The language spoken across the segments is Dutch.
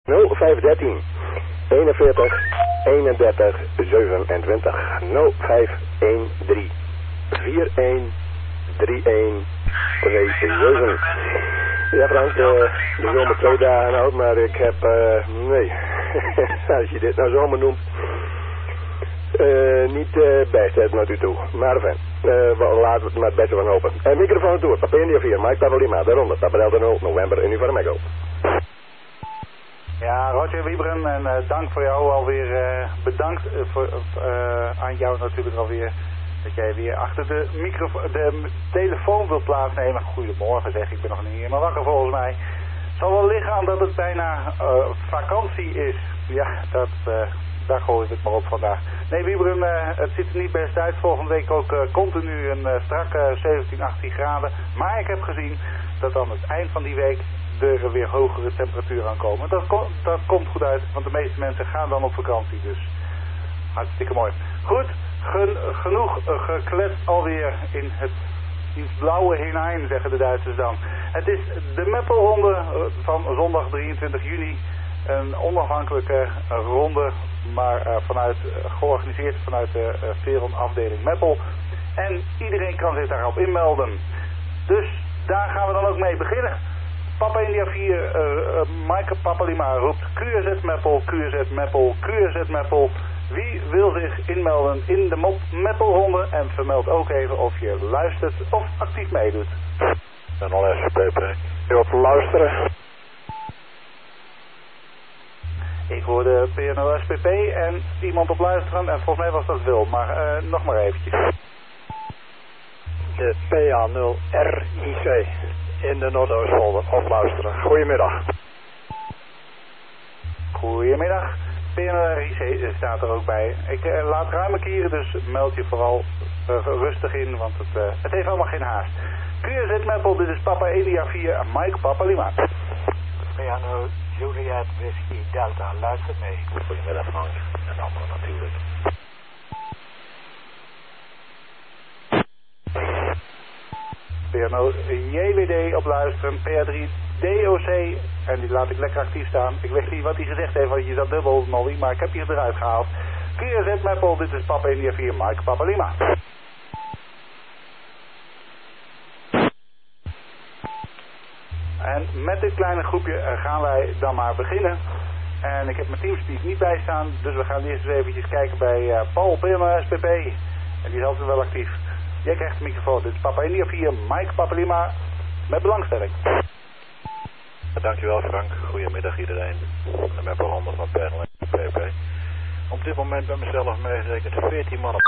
0513 41 31 27 0513 41 31 27. Ja Frank, de zomer 2 dagen oud, maar ik heb, nee, als je dit nou zomer noemt, niet best naar u toe. Maar enfin, laten we het maar het beste van hopen. Microfoon toe, Papa India 4, Mike Papa Lima, daaronder, Papa Delta 0, November, Uniform Echo. Ja, Roger Wieberen, en dank voor jou alweer, bedankt aan jou natuurlijk alweer, dat jij weer achter de telefoon wilt plaatsnemen. Goedemorgen zeg, ik ben nog niet helemaal wakker volgens mij. Het zal wel liggen aan dat het bijna vakantie is. Ja, daar gooi ik het maar op vandaag. Nee Wieberen, het ziet er niet best uit. Volgende week ook continu een strakke 17, 18 graden. Maar ik heb gezien dat aan het eind van die week er weer hogere temperaturen aankomen. Dat komt goed uit, want de meeste mensen gaan dan op vakantie. Dus hartstikke mooi. Goed, genoeg gekletst alweer in het blauwe hinein, zeggen de Duitsers dan. Het is de Meppelronde van zondag 23 juni. Een onafhankelijke ronde, maar georganiseerd vanuit de Veron afdeling Meppel. En iedereen kan zich daarop inmelden. Dus daar gaan we dan ook mee beginnen. Papa India 4, Mike Papa Lima roept QRZ Meppel, QRZ Meppel, QRZ Meppel. Wie wil zich inmelden in de Meppelronde en vermeld ook even of je luistert of actief meedoet. NLSPP, je wilt luisteren? Ik hoorde PNOSPP en iemand op luisteren en volgens mij was dat Wil, maar nog maar eventjes. De PA0RIC in de Noordoostpolder op luisteren. Goedemiddag. Goedemiddag. PNRIC staat er ook bij. Ik laat ruime keren, dus meld je vooral rustig in, want het heeft allemaal geen haast. QRZ Meppel, dit is Papa India 4, Mike Papa Lima. Piano Juliet Whiskey Delta, luister mee. Goedemiddag Frank, en anderen natuurlijk. PNO JWD op luisteren, PA3 DOC, en die laat ik lekker actief staan. Ik weet niet wat hij gezegd heeft, want je zat dubbel Molly, maar ik heb je eruit gehaald. QRZ Meppel, dit is Papa India 4, Mike Papa Lima. En met dit kleine groepje gaan wij dan maar beginnen. En ik heb mijn Teamspeak niet bijstaan, dus we gaan eerst eens eventjes kijken bij Paul PMSPP. En die is altijd wel actief. Jij krijgt de microfoon. Dit is Papa India 4, Mike Papa Lima, met belangstelling. Dankjewel Frank, goedemiddag iedereen. De Meppelronde van PNLSPP. Op dit moment bij mezelf meegerekend 14 man op.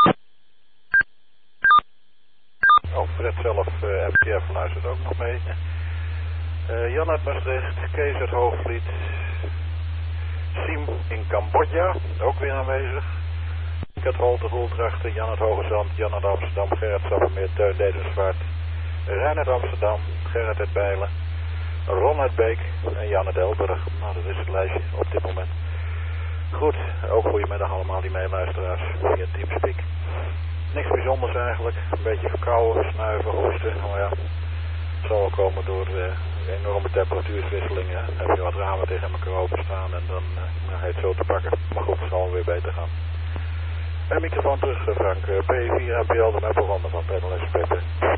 Oh, Fred zelf, FTF luistert ook nog mee. Jan uit Maastricht, Kees uit Hoogvliet, Siem in Cambodja, ook weer aanwezig. Ik uit Holte, Roeldrachten, Jan uit Hoge Zand, Jan uit Amsterdam, Gerrit Sappermeer, Teun Dedensvaart, Rijn uit Amsterdam, Gerrit uit Bijlen, Ron uit Beek en Jan uit Elburg. Nou, dat is het lijstje op dit moment. Goed, ook goedemiddag allemaal die meeluisteraars via Teamspeak. Niks bijzonders eigenlijk, een beetje verkouden, snuiven, hoesten, nou ja. Het zal wel komen door enorme temperatuurwisselingen. Dan heb je wat ramen tegen elkaar openstaan en dan heet het zo te pakken. Maar goed, het zal weer beter gaan. En microfoon terug Frank, P4 MPL, de Meppelronde van PNLSPP.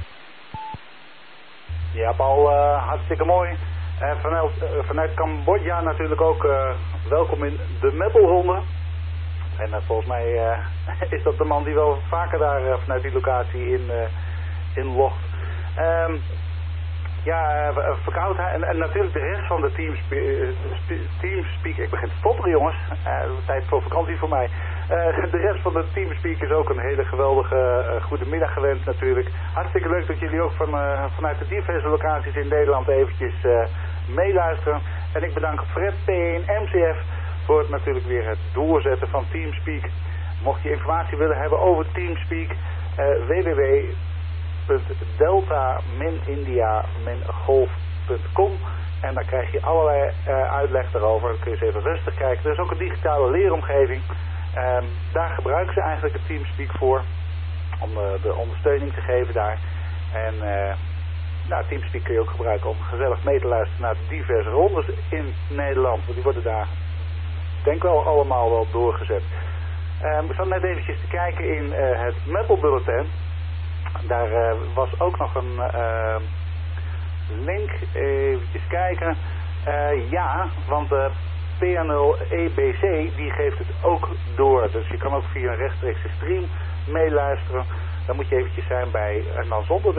Ja Paul, hartstikke mooi. Vanuit Cambodja natuurlijk ook welkom in de Meppelronde. En volgens mij is dat de man die wel vaker daar vanuit die locatie in logt. Ja, verkoudheid en natuurlijk de rest van de Teamspeak. Ik begin te stotteren jongens, tijd voor vakantie voor mij. De rest van de Teamspeak is ook een hele geweldige goede middag gewenst natuurlijk. Hartstikke leuk dat jullie ook vanuit de diverse locaties in Nederland eventjes meeluisteren. En ik bedank Fred P1 MCF voor het natuurlijk weer het doorzetten van Teamspeak. Mocht je informatie willen hebben over Teamspeak, www.delta-india-golf.com en dan krijg je allerlei uitleg daarover. Dan kun je eens even rustig kijken. Er is ook een digitale leeromgeving. Daar gebruiken ze eigenlijk het Teamspeak voor. Om de ondersteuning te geven daar. En nou, Teamspeak kun je ook gebruiken om gezellig mee te luisteren naar de diverse rondes in Nederland. Want die worden daar, denk wel, allemaal wel doorgezet. Ik zat net eventjes te kijken in het Metal Bulletin. Daar was ook nog een link. Eventjes kijken. Ja, want P0EBC die geeft het ook door. Dus je kan ook via een rechtstreekse stream meeluisteren. Dan moet je eventjes zijn bij, en dan zonder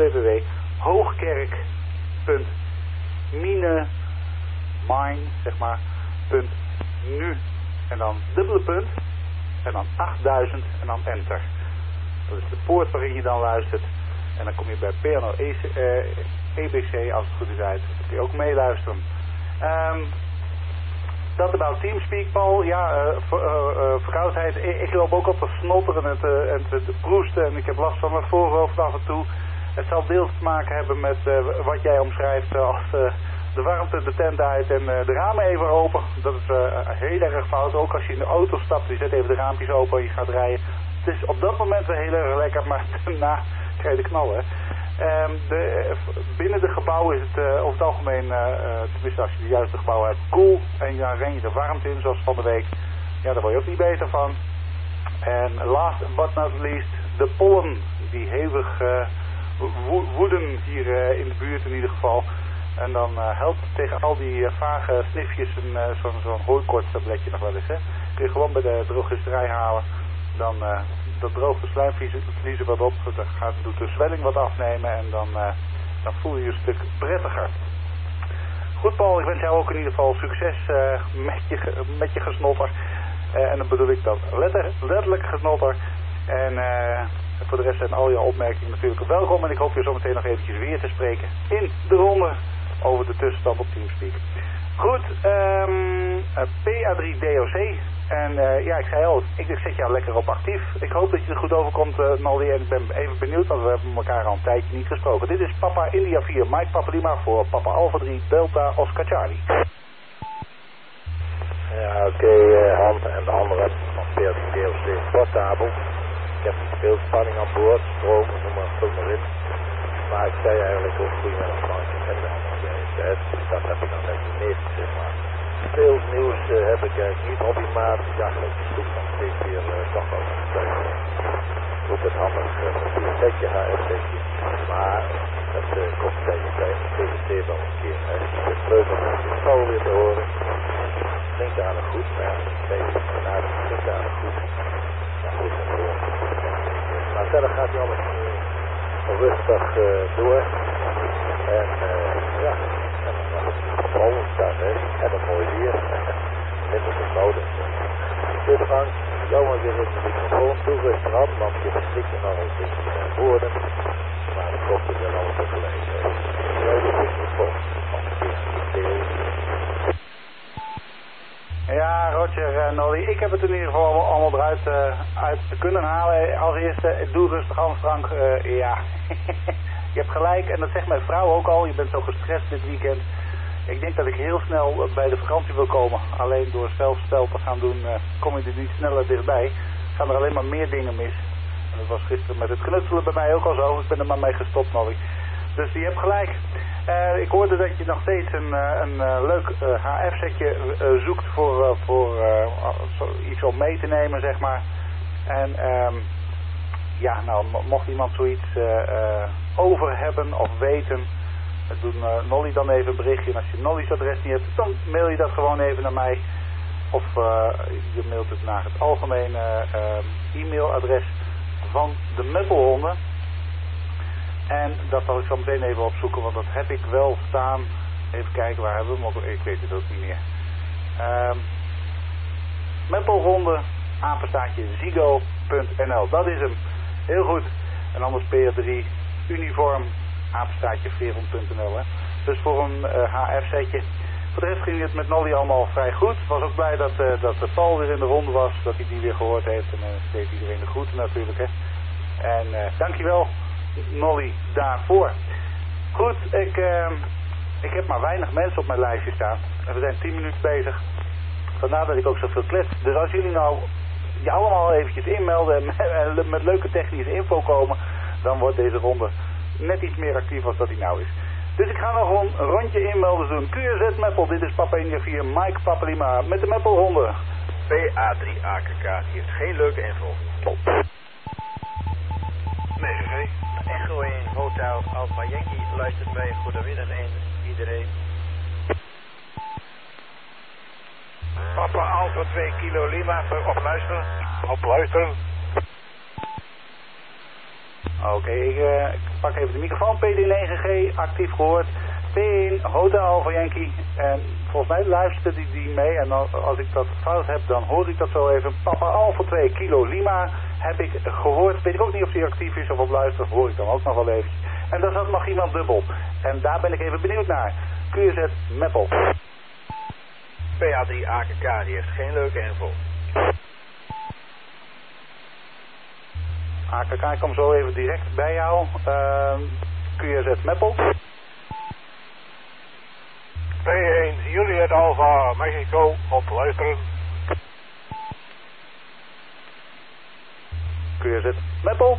www.hoogkerk.mine, zeg maar, .nu. En dan dubbele punt. En dan 8000 en dan enter. Dat is de poort waarin je dan luistert. En dan kom je bij P0EBC als het goed is uit. Dan kun je ook meeluisteren. Dat about Teamspeak, Paul. Ja, verkoudheid. Ik loop ook op te snotteren en te proesten. En ik heb last van mijn voorhoofd af en toe. Het zal deels te maken hebben met wat jij omschrijft als de warmte de tent uit en de ramen even open. Dat is heel erg fout. Ook als je in de auto stapt, je zet even de raampjes open en je gaat rijden. Het is op dat moment wel heel erg lekker, maar daarna krijg je de knallen. Binnen de gebouwen is het over het algemeen, tenminste als je de juiste gebouwen hebt, koel. En dan ren je de warmte in, zoals van de week. Ja, daar word je ook niet beter van. En last but not least, de pollen die hevig woeden hier in de buurt in ieder geval. En dan helpt tegen al die vage snifjes zo'n hooikoortstabletje nog wel eens. Hè. Kun je gewoon bij de drogisterij halen. Dan dat droogt de slijmvliezen wat op. Dan doet de zwelling wat afnemen en dan voel je je een stuk prettiger. Goed Paul, ik wens jou ook in ieder geval succes met je gesnotter. En dan bedoel ik dat letterlijk gesnotter. En voor de rest zijn al je opmerkingen natuurlijk welkom. En ik hoop je zometeen nog eventjes weer te spreken in de ronde over de tussenstand op Teamspeak. Goed, PA3DOC. En ja, ik zei al, ik zet jou lekker op actief. Ik hoop dat je er goed overkomt, Nolly. En ik ben even benieuwd, want we hebben elkaar al een tijdje niet gesproken. Dit is Papa India 4, Mike Papa Lima voor Papa Alpha 3, Delta Oscar Charlie. Ja, oké, Han en de andere van PA3DOC portabel. Ik heb veel spanning aan boord, stroom, noem maar in. Maar ik zei eigenlijk ook goedemiddag Frank en de andere GSS. Dat heb ik dan net gemist, zeg maar. Veel nieuws heb ik eigenlijk niet, hobbymaat. Ja, ik zoek nog steeds weer toch wel een steun. Ook het handig mobiel setje, HF-setje. Maar dat komt tegen TVT wel een keer. Het is leuk om het Paul weer te horen. Klinkt aardig goed, maar klinkt aardig goed. Maar goed, maar verder gaat hij alles rustig door. En ja, vooral staan en een mooi weer. Minder verboden. Dit Frank, jou maar weer in de microfoon toe, rustig aan, want je beschikt er nog eens in woorden. Maar dat komt er wel allemaal tegelijk. Jou de microfoon. Ja, Roger, Nolly, ik heb het in ieder geval allemaal eruit uit te kunnen halen. Als eerste, doe rustig aan Frank. Ja, je hebt gelijk en dat zegt mijn vrouw ook al. Je bent zo gestrest dit weekend. Ik denk dat ik heel snel bij de vakantie wil komen. Alleen door zelf spel te gaan doen, kom je er niet sneller dichtbij. Gaan er alleen maar meer dingen mis. En dat was gisteren met het knutselen bij mij ook al zo. Ik ben er maar mee gestopt, Nolly. Dus je hebt gelijk. Ik hoorde dat je nog steeds een leuk HF-setje zoekt voor iets om mee te nemen, zeg maar. En ja, nou, mocht iemand zoiets over hebben of weten, doe Nolly dan even een berichtje. En als je Nolly's adres niet hebt, dan mail je dat gewoon even naar mij. Of je mailt het naar het algemene e-mailadres van de metalhonden. En dat zal ik zo meteen even opzoeken, want dat heb ik wel staan. Even kijken, waar hebben we hem op? Ik weet het ook niet meer. Metalhonden, apenstaartje zigo.nl. Dat is hem. Heel goed. En anders PR3 uniform, apenstaartje veron.nl. Dus voor een HF-setje. Voor de rest ging het met Nolly allemaal vrij goed. Ik was ook blij dat Paul weer in de ronde was, dat hij die weer gehoord heeft. En steeds iedereen de groeten natuurlijk. Hè. En dankjewel Nolly daarvoor. Goed, ik heb maar weinig mensen op mijn lijstje staan. En we zijn 10 minuten bezig. Vandaar dat ik ook zoveel klets. Dus als jullie nou je allemaal eventjes inmelden en met leuke technische info komen, dan wordt deze ronde net iets meer actief als dat hij nou is. Dus ik ga nog een rondje inmelders doen. QRZ Meppel, dit is Papa India 4, Mike Papa Lima met de Meppelronde. PA3 AKK, die heeft geen leuke info. Top. 9G. Echo 1 Hotel Alpha Yankee, luistert mij. Goedemiddag iedereen. Papa Alpha 2 Kilo Lima, op luisteren. Op luisteren. Oké, ik pak even de microfoon. PD9G, actief gehoord. P1 Hotel Alpha Yankee. En volgens mij luistert die mee. En als ik dat fout heb, dan hoor ik dat zo even. Papa Alpha 2 Kilo Lima heb ik gehoord. Weet ik ook niet of die actief is of op luisteren. Hoor ik dan ook nog wel even. En daar zat nog iemand dubbel. En daar ben ik even benieuwd naar. QRZ Meppel. PA3 AKK, die heeft geen leuke info. AKK, ik kom zo even direct bij jou. QRZ Meppel. P1 Juliet Alpha Mexico, op luisteren. QRZ Meppel.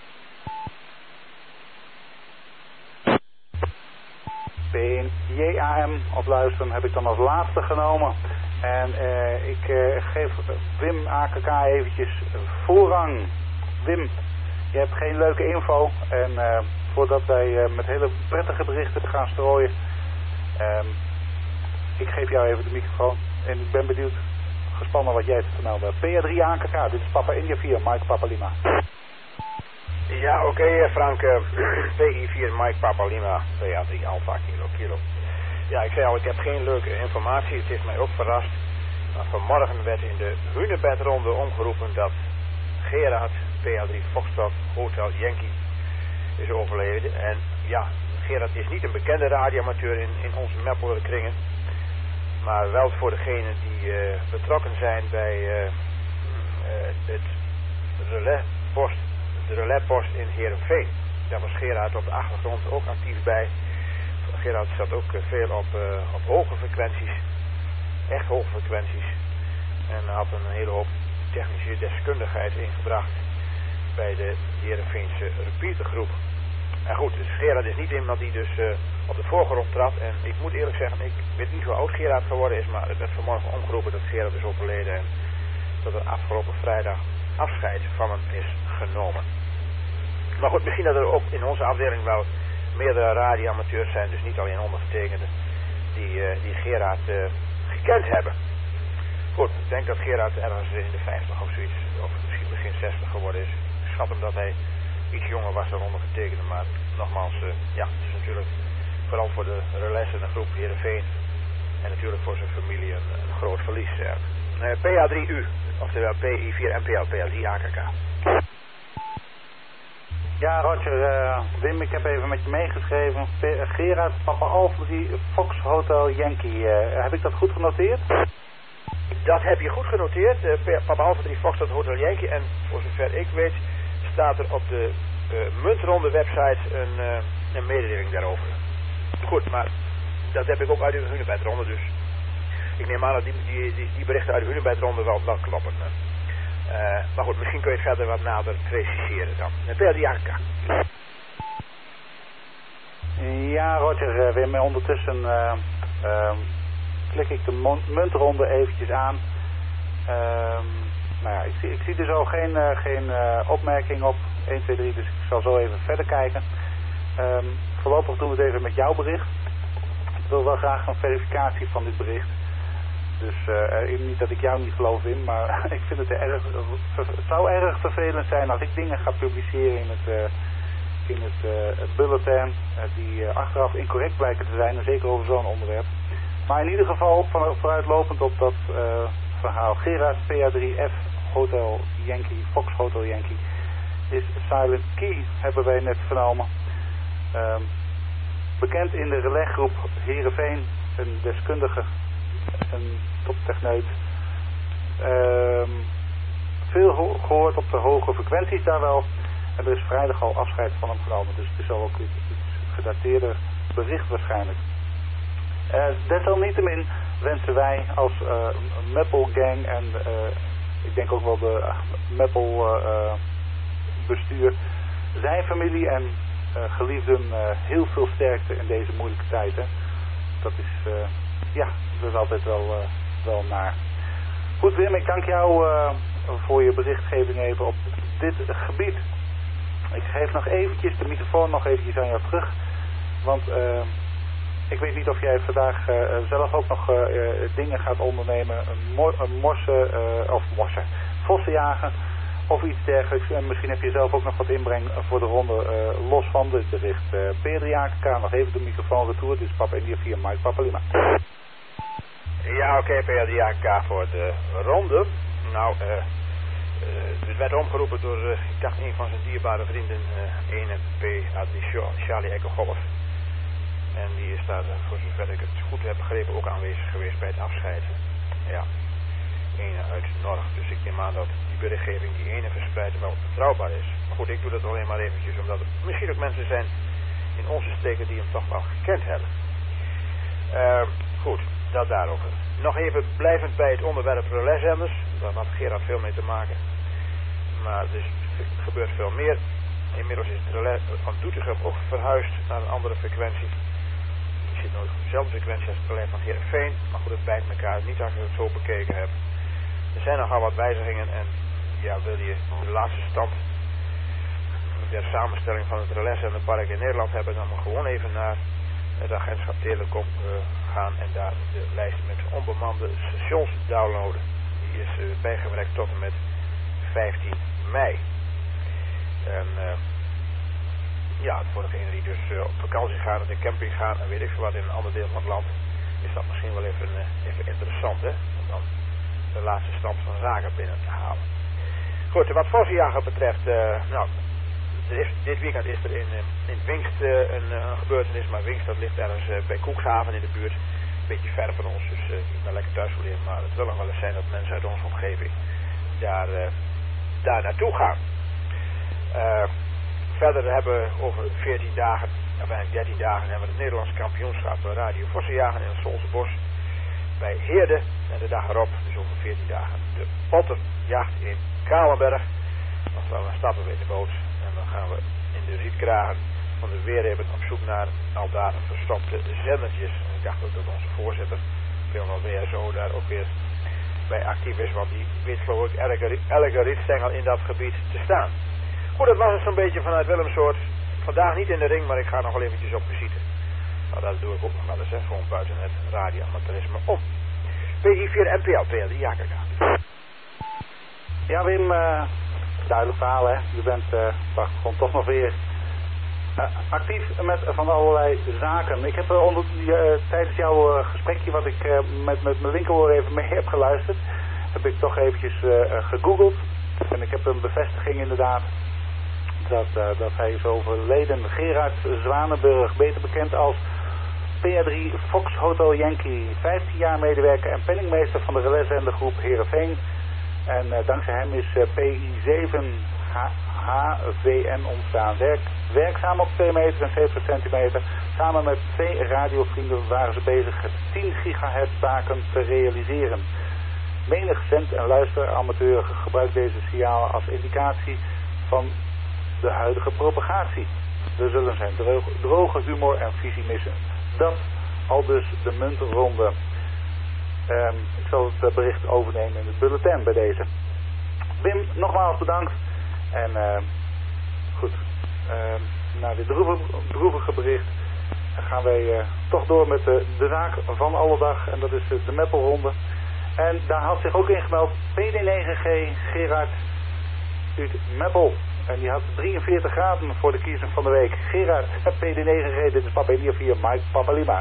P1 JAM op luisteren heb ik dan als laatste genomen. En ik geef Wim AKK eventjes voorrang. Wim, je hebt geen leuke info. En voordat wij met hele prettige berichten gaan strooien, ik geef jou even de microfoon. En ik ben benieuwd, gespannen wat jij te vermelden hebt. PA3 AKK, dit is Papa India 4, Mike Papa Lima. Ja, oké, Frank. PI4 Mike Papa Lima, PA3 Alpha Kilo. Ja, ik zei al, ik heb geen leuke informatie. Het heeft mij ook verrast. Maar vanmorgen werd in de Hunebedronde omgeroepen dat Gerard, PA3 Foxtrot Hotel Yankee, is overleden. En ja, Gerard is niet een bekende radioamateur in onze Meppelkringen. Maar wel voor degenen die betrokken zijn bij het relaispost in Heerenveen. Daar was Gerard op de achtergrond ook actief bij. Gerard zat ook veel op hoge frequenties. Echt hoge frequenties. En had een hele hoop technische deskundigheid ingebracht bij de Heerenveense repeatergroep. En goed, dus Gerard is niet iemand die dus op de voorgrond trad. En ik moet eerlijk zeggen, ik weet niet hoe oud Gerard geworden is, maar het werd vanmorgen omgeroepen dat Gerard is overleden en dat er afgelopen vrijdag afscheid van hem is genomen. Maar goed, misschien dat er ook in onze afdeling wel meerdere radioamateurs zijn, dus niet alleen ondergetekenden, die Gerard gekend hebben. Goed, ik denk dat Gerard ergens in de 50 of zoiets, of misschien begin 60 geworden is. Ik schat hem dat hij iets jonger was dan ondergetekende, maar nogmaals, ja, het is natuurlijk vooral voor de relais en de groep Heerenveen en natuurlijk voor zijn familie een groot verlies. PA3U, oftewel PI4 MPL, PA3 AKK. Ja, Roger, Wim, ik heb even met je meegeschreven. Gerard, Papa Alpha 3 Fox Hotel Yankee. Heb ik dat goed genoteerd? Dat heb je goed genoteerd. Papa Alpha 3 Fox Hotel Yankee. En voor zover ik weet staat er op de Muntronde website een mededeling daarover. Goed, maar dat heb ik ook uit de Hunebedronde, dus ik neem aan dat die berichten uit de Hunebedronde wel kloppen. Maar goed, misschien kun je het verder wat nader preciseren dan. PA3 AKK. Ja, Roger, Wim, ondertussen klik ik de muntronde eventjes aan. Nou ja, ik zie er zo geen opmerking op. 1, 2, 3, dus ik zal zo even verder kijken. Voorlopig doen we het even met jouw bericht. Ik wil wel graag een verificatie van dit bericht. Dus niet dat ik jou niet geloof in, maar ik vind het zou erg vervelend zijn als ik dingen ga publiceren in het bulletin die achteraf incorrect blijken te zijn, en zeker over zo'n onderwerp. Maar in ieder geval, vooruitlopend op dat verhaal, Gerard PA3F Hotel Yankee, Fox Hotel Yankee, is Silent Key, hebben wij net vernomen. Bekend in de relaisgroep Heerenveen, een deskundige, een toptechneut. Veel gehoord op de hoge frequenties daar wel. En er is vrijdag al afscheid van hem genomen. Dus het is al ook iets gedateerder bericht waarschijnlijk. Desalniettemin wensen wij als Meppel Gang en ik denk ook wel de Meppel bestuur, zijn familie en geliefden heel veel sterkte in deze moeilijke tijden. Dat is, dat is altijd wel naar. Goed Wim, ik dank jou voor je berichtgeving even op dit gebied. Ik geef nog eventjes de microfoon nog eventjes aan jou terug. Want ik weet niet of jij vandaag zelf ook nog dingen gaat ondernemen. Vossen jagen of iets dergelijks. En misschien heb je zelf ook nog wat inbreng voor de ronde los van dit bericht. Peter Jakenka, nog even de microfoon retour. Dit is Papa India 4 Mike Papa Lima. Ja, oké, Peter Jakenka voor de ronde. Nou, het werd omgeroepen door, ik dacht, een van zijn dierbare vrienden, 1P Charlie Echo Golf. En die is daar, voor zover ik het goed heb begrepen, ook aanwezig geweest bij het afscheid. Ja, ene uit Norg. Dus ik neem aan dat die berichtgeving die ene verspreidt wel betrouwbaar is. Maar goed, ik doe dat alleen maar eventjes, omdat er misschien ook mensen zijn in onze streken die hem toch wel gekend hebben. Goed, dat daarover. Nog even blijvend bij het onderwerp relaiszenders. Daar had Gerard veel mee te maken. Maar dus, er gebeurt veel meer. Inmiddels is het relais van Doetinchem ook verhuisd naar een andere frequentie. Je zit nog dezelfde frequentie als het relais van Heerenveen. Maar goed, het bijt elkaar niet als je het zo bekeken hebt. Er zijn nogal wat wijzigingen. En ja, wil je de laatste stand der samenstelling van het relaiszenderpark in Nederland hebben, dan moet gewoon even naar het agentschap Telecom gaan en daar de lijst met onbemande stations downloaden. Die is bijgewerkt tot en met 15 mei. En voor degenen die dus op vakantie gaan en de camping gaan en weet ik veel wat in een ander deel van het land, is dat misschien wel even interessant, hè? Om dan de laatste stand van zaken binnen te halen. Goed, wat vossenjagen betreft, dit weekend is er in Wingst een gebeurtenis, maar Wingst dat ligt ergens bij Koekshaven in de buurt. Een beetje ver van ons, dus ik ben lekker thuis gebleven, maar het wil nog wel eens zijn dat mensen uit onze omgeving daar naartoe gaan. Verder hebben we over 14 dagen, of eigenlijk 13 dagen, hebben we het Nederlands kampioenschap Radio Vossenjagen in het Solse bij Heerde. En de dag erop, dus over 14 dagen, de Otterjacht in Kalenberg. Oftewel, dan stappen we in de boot en dan gaan we in de rietkragen van de Weerhebben op zoek naar al daar verstopte zendertjes. En ik dacht ook dat onze voorzitter, Wilma Weer, zo daar ook weer bij actief is, want die weet geloof ik elke rietstengel in dat gebied te staan. Goed, dat was het zo'n beetje vanuit Willemsoort. Vandaag niet in de ring, maar ik ga nog wel eventjes op visite. Nou, dat doe ik ook nog wel eens, hè, gewoon buiten het radioamateurisme om. PI4 NPL, PL, ja, kijk aan. Ja, Wim, duidelijk verhaal, hè. Je bent gewoon toch nog weer actief met van allerlei zaken. Ik heb tijdens jouw gesprekje, wat ik met mijn linkeroor even mee heb geluisterd, heb ik toch eventjes gegoogeld. En ik heb een bevestiging inderdaad dat hij is overleden. Gerard Zwanenburg, beter bekend als PR3 Fox Hotel Yankee, 15 jaar medewerker en penningmeester van de relaiszendergroep Heerenveen. En dankzij hem is PI7 HVN ontstaan. Werkzaam op 2 meter en 70 centimeter. Samen met 2 radiovrienden waren ze bezig het 10 gigahertz baken te realiseren. Menig zend- en luisteramateur gebruikt deze signalen als indicatie van de huidige propagatie. Er zullen zijn droge humor en visie missen. Dat al dus de muntronde. Ik zal het bericht overnemen in het bulletin bij deze. Wim, nogmaals bedankt. En goed, na dit droevige bericht gaan wij toch door met de zaak van alle dag. En dat is de Meppelronde. En daar had zich ook ingemeld PD9G Gerard uit Meppel. En die had 43 graden voor de kiezer van de week. Gerard, PD9G, dit is Papa India 4, Mike Papa Lima.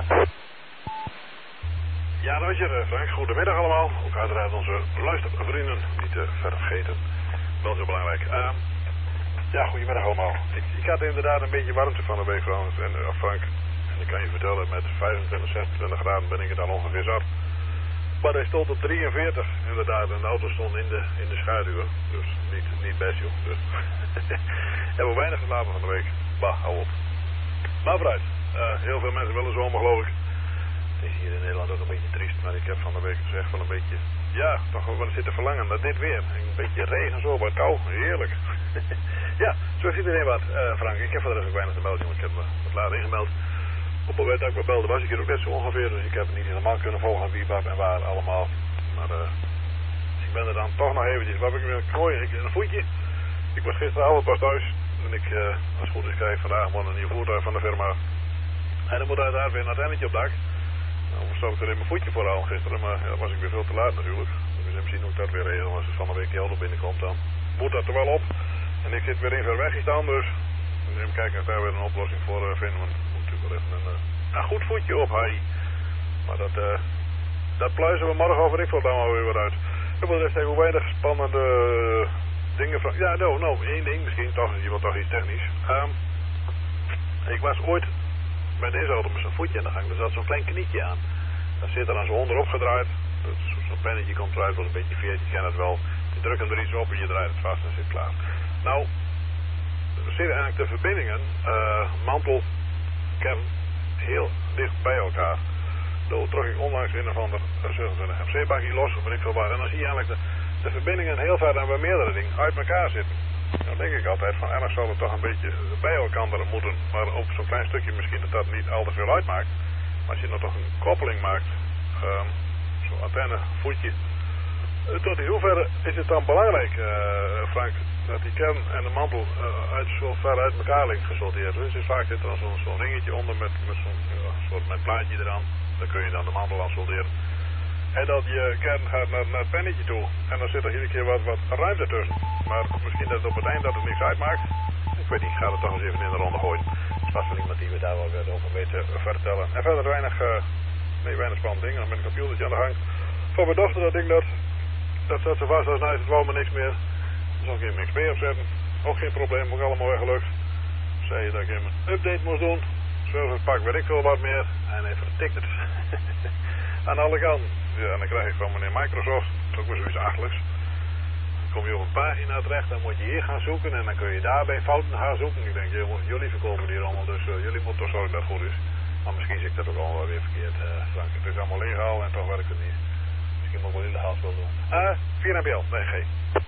Ja, dat is je, Frank. Goedemiddag allemaal. Ook uiteraard onze luistervrienden, niet te vergeten. Wel zo belangrijk. Ja, goedemiddag allemaal. Ik had inderdaad een beetje warmte van de week, Frank. En ik kan je vertellen, met 25, 26 graden ben ik er dan ongeveer zat. Maar hij stond op 43, inderdaad. En de auto stond in de schaduw. Dus niet best, joh. Dus hebben we weinig geslapen van de week. Bah, hou op. Maar vooruit. Heel veel mensen willen zomer, geloof ik. is hier in Nederland ook een beetje triest, maar ik heb van de week gezegd van een beetje, ja, toch wel zitten verlangen naar dit weer. Een beetje regen zo, maar kou, heerlijk. Ja, zo ziet iedereen wat, Frank. Ik heb voor de rest ook weinig te melden, want ik heb me wat later ingemeld. Op het moment dat ik me belde was ik hier ook net zo ongeveer, dus ik heb het niet helemaal kunnen volgen wie, wat en waar allemaal. Maar ik ben er dan toch nog eventjes, wat heb ik weer een voetje. Ik was gisteravond pas thuis en ik, als het goed is, krijg ik vandaag maar een nieuw voertuig van de firma. En dan moet uiteraard weer een antennetje op dak. Nou, stond ik er in mijn voetje vooral gisteren, maar ja, was ik weer veel te laat natuurlijk. Dus in principe hoe ik dat weer regel, als er van de week die auto binnenkomt, dan moet dat er wel op. En ik zit weer in ver weg gestaan, dus even kijken of daar weer een oplossing voor vinden. Want er moet natuurlijk wel even een goed voetje op, hai. Maar dat pluizen we morgen over, ik vond dan wel weer wat uit. Ik wil even hoe weinig spannende dingen van... Ja, één ding misschien, toch, je wilt toch iets technisch. Ik was ooit bij deze auto met zo'n voetje aan de gang, er zat zo'n klein knietje aan. Dat zit er dan zo onderop gedraaid. Zo'n pennetje komt eruit, wordt een beetje veert, je kent het wel. Je drukt hem er iets op en je draait het vast en zit klaar. Nou, er zitten eigenlijk de verbindingen, mantel, kern, heel dicht bij elkaar. Daar trok ik onlangs een of ander FC-bakje los, of weet ik veel waar. En dan zie je eigenlijk de verbindingen heel ver en bij meerdere dingen uit elkaar zitten. Dan denk ik altijd van, ergens zal het toch een beetje bij elkaar moeten. Maar op zo'n klein stukje misschien dat niet al te veel uitmaakt. Maar als je nou toch een koppeling maakt, zo'n antenne, voetje. Tot in hoeverre is het dan belangrijk, Frank, dat die kern en de mantel zo ver uit elkaar ligt gesorteerd. Dus vaak zit er dan zo'n ringetje onder met zo'n soort met plaatje eraan. Dan kun je dan de mantel aan solderen. En dat je kern gaat naar het pennetje toe. En dan zit er iedere keer wat ruimte tussen. Maar misschien dat het op het eind dat het niks uitmaakt. Ik weet niet, ik ga het toch eens even in de ronde gooien. Het is vast wel iemand die we daar wel weer over weet te vertellen. En verder weinig spannende dingen. Dan met een computertje aan de gang. Voor mijn dochter dat ding dat zat zo vast als nou is het wel maar niks meer. Dus ook een XP opzetten. Ook geen probleem, ook allemaal weer gelukt. Zei je dat ik even een update moest doen. Zo pak weet ik veel wat meer. En even tikt het. Aan alle kanten. Ja, en dan krijg ik van meneer Microsoft, dat is ook weer zoiets achtelijks. Dan kom je op een pagina terecht, dan moet je hier gaan zoeken en dan kun je daarbij fouten gaan zoeken. Ik denk, jullie verkopen hier allemaal, dus jullie moeten toch zorgen dat het goed is. Maar misschien zie ik dat ook allemaal weer verkeerd, Frank. Het is allemaal legaal en toch werkt het niet. Misschien moet ik wel illegaal spul doen. 4 NPL, nee, G.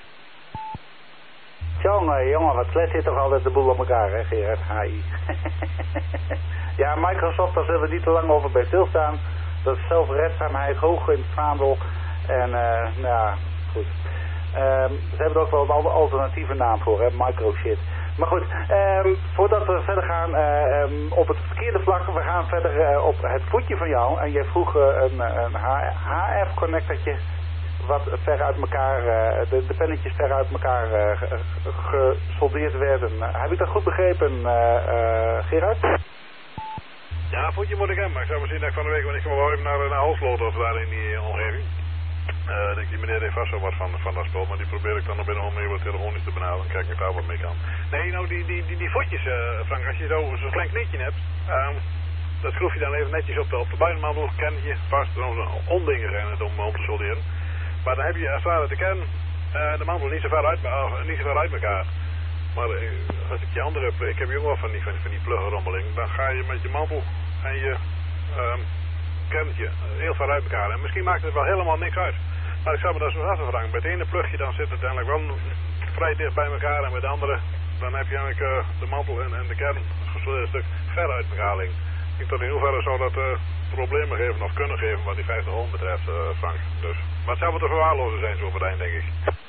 Jongen, wat slet zit toch altijd de boel op elkaar, hè, Gerard, HI. Ja, Microsoft, daar zullen we niet te lang over bij stilstaan. Dat is zelfredzaamheid hoog in het vaandel. En, goed. Ze hebben er ook wel een alternatieve naam voor, hè, microshit. Maar goed, voordat we verder gaan op het verkeerde vlak, we gaan verder op het voetje van jou. En jij vroeg een HF-connectortje wat ver uit elkaar, de pennetjes ver uit elkaar gesoldeerd werden. Heb ik dat goed begrepen, Gerard? Ja, voetje moet ik hebben, maar ik zou misschien dat ik van de week, want ik ga wel even naar Holsloot of daar in die omgeving. Denk die meneer heeft vast wel wat van dat spul, maar die probeer ik dan nog binnen om even telefonisch te benaderen en kijken of ik daar wat mee kan. Nee, nou die voetjes, Frank, als je zo'n klein knietje hebt, dat schroef je dan even netjes op de buitenmandel, kernetje vast, ondingen zijn het om te solderen. Maar dan heb je als het ware de kern, de mandel niet zo ver uit elkaar. Maar als ik je andere heb, ik heb ook wel van die pluggenrommeling, dan ga je met je mantel en je kerntje heel ver uit elkaar. En misschien maakt het wel helemaal niks uit. Maar ik zou me daar zo afvragen. Bij het ene plugje dan zit het uiteindelijk wel vrij dicht bij elkaar en met de andere dan heb je eigenlijk de mantel en de kern een stuk ver uit elkaar liggen. Ik denk dat in hoeverre zou dat problemen geven of kunnen geven wat die 50 ohm betreft, Frank. Dus. Maar het zou wel te verwaarlozen zijn zo op het eind, denk ik.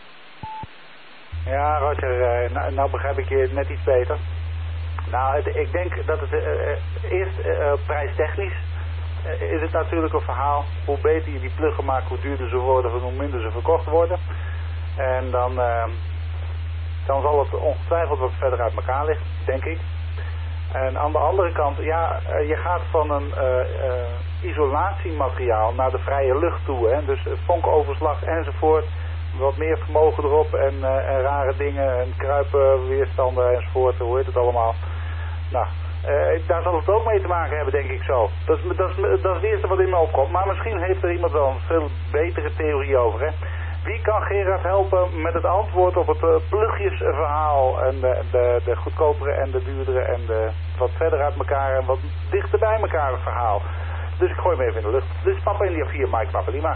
Ja, Roger, nou begrijp ik je net iets beter. Nou, ik denk dat het eerst prijstechnisch is het natuurlijk een verhaal. Hoe beter je die pluggen maakt, hoe duurder ze worden, hoe minder ze verkocht worden. En dan zal het ongetwijfeld wat verder uit elkaar liggen, denk ik. En aan de andere kant, ja, je gaat van een isolatiemateriaal naar de vrije lucht toe. Hè? Dus vonkoverslag enzovoort. Wat meer vermogen erop en rare dingen en kruipenweerstanden enzovoort. Hoe heet het allemaal? Nou, daar zal het ook mee te maken hebben, denk ik zo. Dat is het eerste wat in me opkomt. Maar misschien heeft er iemand wel een veel betere theorie over, hè? Wie kan Gerard helpen met het antwoord op het plugjesverhaal en de goedkopere en de duurdere en de wat verder uit elkaar en wat dichter bij elkaar het verhaal? Dus ik gooi hem even in de lucht. Dit is Papa India 4, Mike Papa Lima.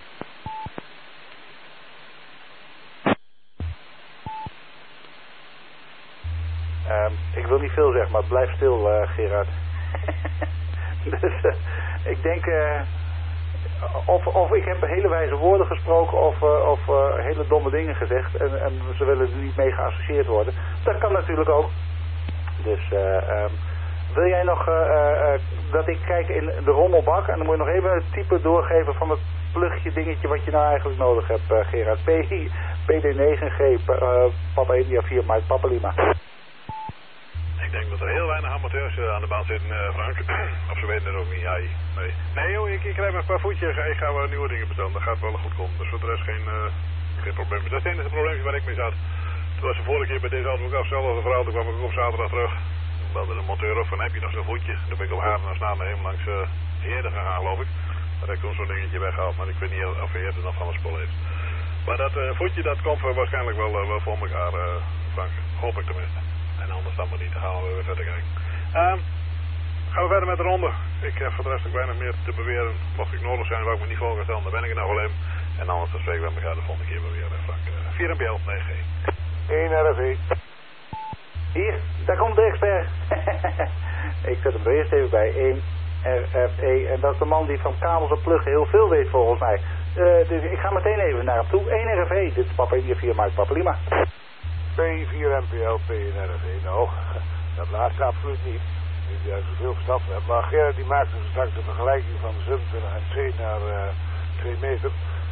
Ik wil niet veel zeggen, maar blijf stil, Gerard. Dus ik denk, of ik heb hele wijze woorden gesproken of hele domme dingen gezegd en ze willen er niet mee geassocieerd worden. Dat kan natuurlijk ook. Dus wil jij nog dat ik kijk in de rommelbak en dan moet je nog even het type doorgeven van het plugje dingetje wat je nou eigenlijk nodig hebt, Gerard. PD9G, Papa India 4, Mike Papa Lima. Ik denk dat er heel weinig amateurs aan de baan zitten, Frank. Of ze weten het ook niet. Ja, nee joh, ik krijg maar een paar voetjes. Ik ga wel nieuwe dingen bestellen. Dat gaat wel goed komen. Dus voor de rest geen probleem. Dat is het enige probleempje waar ik mee zat. Toen was de vorige keer bij deze auto ook afstellen. Verhaal, toen kwam ik op zaterdag terug. Toen belde de monteur op van, heb je nog zo'n voetje? Toen ben ik op haar naar staan helemaal langs Heerden gegaan, geloof ik. Daar heb ik toen zo'n dingetje weggehaald. Maar ik weet niet of Heerden nog van een spul heeft. Maar dat voetje, dat komt waarschijnlijk wel voor elkaar, Frank. Hoop ik tenminste. En anders dan maar niet, dan gaan we weer verder kijken. Gaan we verder met de ronde. Ik heb voor de rest ook weinig meer te beweren. Mocht ik nodig zijn waar ik me niet voor ga stellen, dan ben ik er nog wel in. En anders dan spreken we met elkaar de volgende keer weer, Frank. 4 MBL, 9G. 1 RFE. Hier, daar komt de expert. Ik zet hem er eerst even bij. 1 RFE. En dat is de man die van kabels en pluggen heel veel weet volgens mij. Dus ik ga meteen even naar hem toe. 1 RFE. Dit is Papa India 4, Mike Papa Lima. P4 MPL, P1RFE. Nou, dat laatste absoluut niet. Niet dat ik zoveel verstand van heb. Maar Gerard die maakte straks de vergelijking van 27 en 2 naar 2 meter.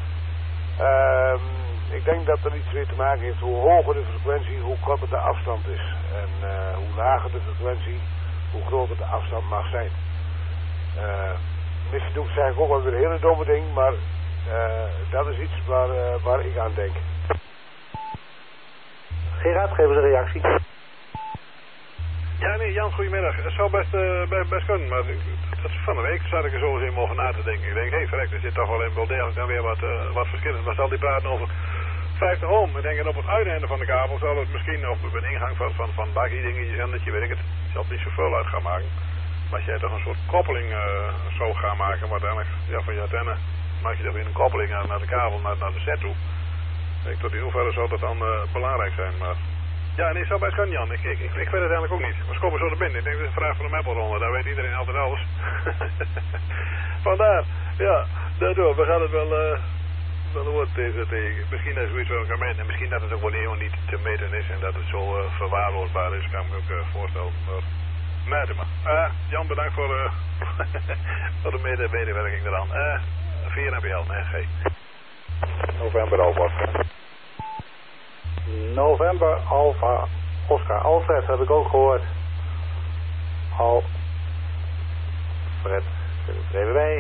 Ik denk dat er iets mee te maken heeft hoe hoger de frequentie, hoe korter de afstand is. En hoe lager de frequentie, hoe groter de afstand mag zijn. Misschien doe ik het eigenlijk ook wel weer een hele domme ding, maar dat is iets waar ik aan denk. Gerard, geef eens een reactie. Ja, nee, Jan, goedemiddag. Het zou best kunnen, maar dat is van de week zat ik er zo eens in over na te denken. Ik denk, hé, verrek, er zit toch wel degelijk dan weer wat verschillend. Maar zal die praten over 50 ohm? Ik denk dat op het uiteinde van de kabel zal het misschien, of een ingang van bakkie dingetjes en dat je weet ik het, zal het niet zoveel uit gaan maken. Maar als jij toch een soort koppeling zou gaan maken, maar uiteindelijk, ja, van je antenne maak je dan weer een koppeling naar de kabel, naar de set toe. Ik denk tot in hoeverre zou dat dan belangrijk zijn, maar... Ja, nee, zou best kunnen, Jan. Ik weet het eigenlijk ook niet. Maar komen zo naar binnen. Ik denk dat het een vraag van de Maple-ronde. Daar weet iedereen altijd alles. Vandaar, ja, daardoor. We gaan het wel horen tegen. Misschien dat het zoiets wel kan meten. En misschien dat het ook wel helemaal niet te meten is. En dat het zo verwaarloosbaar is. Kan ik me ook voorstellen. Maar, meten maar. Jan, bedankt voor de medewerking eraan. 4 MBL, nee, G. November Alpha. November Alpha Oscar. Alfred heb ik ook gehoord. Alfred. Zet het er even bij.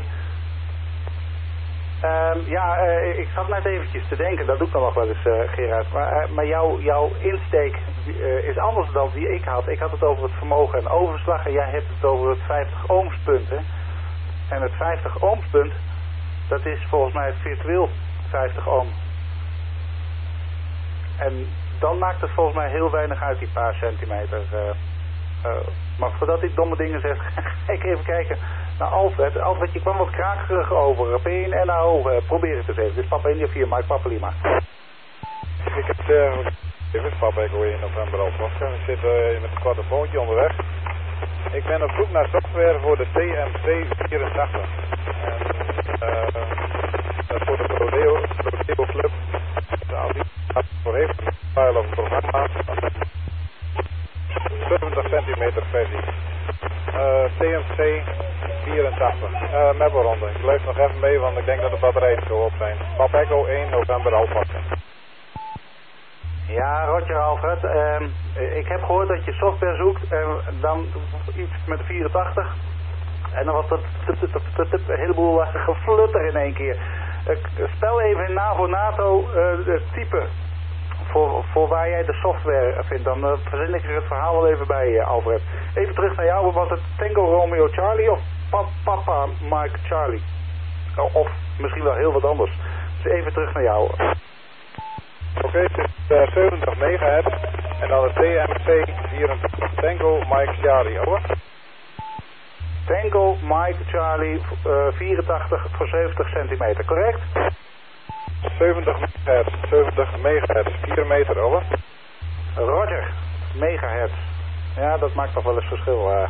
Ik zat net eventjes te denken, dat doe ik dan nog wel eens, Gerard. Maar jouw insteek is anders dan die ik had. Ik had het over het vermogen en overslag en jij hebt het over het 50 ohmspunt. Hè? En het 50 ohmspunt, dat is volgens mij virtueel 50 ohm. En dan maakt het volgens mij heel weinig uit, die paar centimeter. Maar voordat ik domme dingen zeg, ga ik even kijken naar Alfred. Alfred, je kwam wat krakerig over. P1 NAO, probeer het eens even. Dit is Papa India 4, Mike Papa Lima. Ik heb even Papa Echo in November Alpha. Ik zit met een quadrofoontje onderweg. Ik ben op zoek naar software voor de TMC84. En dat is voor de Prodeo Club. Als die voor heeft een file of een programma. 70 centimeter versie. TMC 84. Maple-ronde. Ik blijf nog even mee, want ik denk dat de batterijen zo op zijn. Papa Echo 1 November Alpha. Ja, Roger Alfred. Ik heb gehoord dat je software zoekt en dan iets met 84. En dan was dat een heleboel geflutter in één keer. Spel even in NAVO NATO het type voor waar jij de software vindt. Dan verzin ik er het verhaal wel even bij, Alfred. Even terug naar jou. Was het Tango Romeo Charlie of Papa Mike Charlie? Of misschien wel heel wat anders. Dus even terug naar jou. Oké, het is 70 megahertz en dan het TMC 84 Tango Mike Charlie, over. Tango Mike Charlie 84 voor 70 centimeter, correct? 70 megahertz, 4 meter, over. Roger, megahertz. Ja, dat maakt toch wel eens verschil.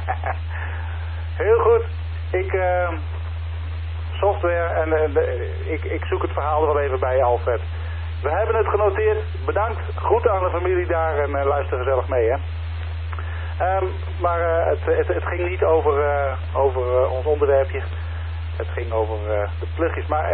Heel goed. Ik, software en ik zoek het verhaal er wel even bij, Alfred. We hebben het genoteerd. Bedankt. Groeten aan de familie daar en luister gezellig mee, hè. Maar het ging niet over ons onderwerpje. Het ging over de plugjes. Maar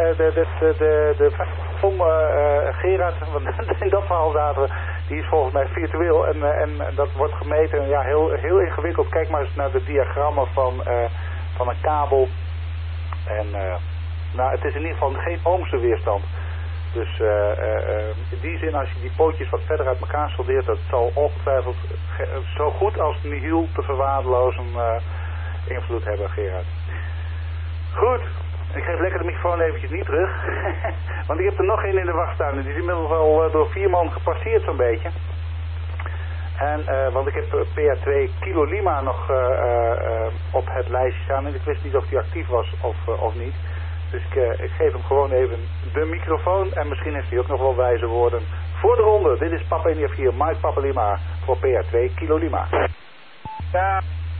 Gerard, want in dat verhaal zaten we, die is volgens mij virtueel. En dat wordt gemeten. Ja, heel ingewikkeld. Kijk maar eens naar de diagrammen van een kabel. En nou, het is in ieder geval geen ohmse weerstand. Dus in die zin, als je die pootjes wat verder uit elkaar soldeert, dat zal ongetwijfeld zo goed als nihil te verwaarlozen invloed hebben, Gerard. Goed, ik geef lekker de microfoon eventjes niet terug. Want ik heb er nog één in de wacht staan. Die is inmiddels al door 4 man gepasseerd zo'n beetje. En, want ik heb PA2 Kilo Lima nog op het lijstje staan. En ik wist niet of die actief was of niet. Dus ik geef hem gewoon even de microfoon. En misschien heeft hij ook nog wel wijze woorden voor de ronde. Dit is Papa India 4, Mike Papa Lima voor PA2 Kilo Lima. Ja.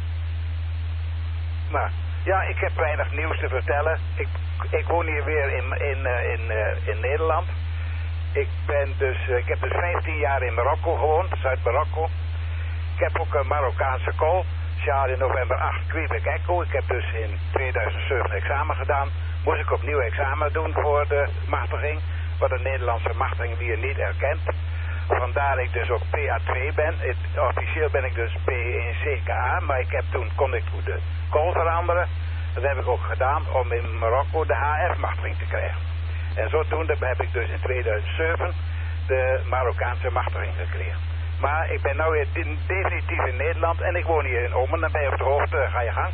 Maar, ja, ik heb weinig nieuws te vertellen. Ik woon hier weer in Nederland. Ik heb dus 15 jaar in Marokko gewoond, Zuid-Marokko. Ik heb ook een Marokkaanse kool. Jaar in november 8 Quebec Echo. Ik heb dus in 2007 examen gedaan. Moest ik opnieuw examen doen voor de machtiging. Wat de Nederlandse machtiging hier niet erkent. Vandaar ik dus ook PA2 ben. Officieel ben ik dus P1CKA. Maar kon ik de kool veranderen. Dat heb ik ook gedaan om in Marokko de HF-machtiging te krijgen. En zodoende heb ik dus in 2007 de Marokkaanse machtiging gekregen. Maar ik ben nu weer definitief in Nederland en ik woon hier in Ommen. Dan ben je op de hoogte, ga je gang.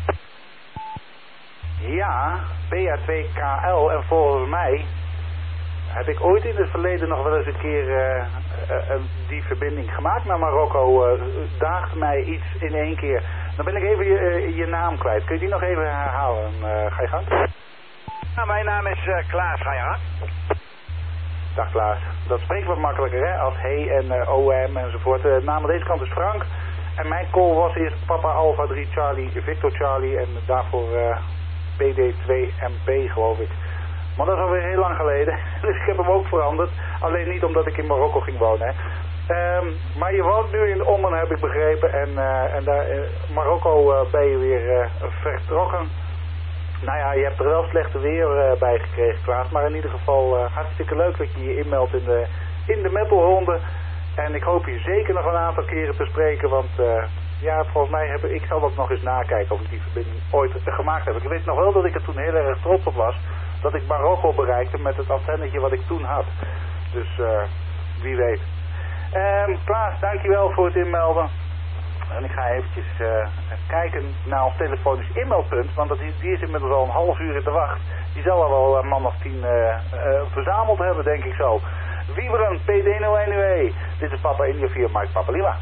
Ja, PA2KL en volgens mij heb ik ooit in het verleden nog wel eens een keer die verbinding gemaakt naar Marokko. Daagde mij iets in 1 keer. Dan ben ik even je naam kwijt. Kun je die nog even herhalen? Ga je gang? Nou, mijn naam is Klaas, ga je gang? Dag Klaas. Dat spreekt wat makkelijker, hè? Als he en OM enzovoort. De naam aan deze kant is Frank. En mijn call was eerst Papa Alpha 3 Charlie, Victor Charlie en daarvoor PD2MP, geloof ik. Maar dat is alweer heel lang geleden. Dus ik heb hem ook veranderd. Alleen niet omdat ik in Marokko ging wonen, hè. Maar je woont nu in Ommen, heb ik begrepen. En daar in Marokko ben je weer vertrokken. Nou ja, je hebt er wel slechte weer bij gekregen, Klaas. Maar in ieder geval hartstikke leuk dat je je inmeldt in de metalronde. En ik hoop je zeker nog een aantal keren te spreken. Want ja, volgens mij ik zal dat nog eens nakijken of ik die verbinding ooit gemaakt heb. Ik weet nog wel dat ik er toen heel erg trots op was. Dat ik Marokko bereikte met het antennetje wat ik toen had. Dus wie weet. Klaas, dankjewel voor het inmelden. En ik ga eventjes kijken naar ons telefonisch inmeldpunt. Want die is inmiddels al een half uur in de wacht. Die zal al wel een man of 10 verzameld hebben, denk ik zo. Wieberen, PD01UE. Dit is Papa India 4, Mike Papa Lima.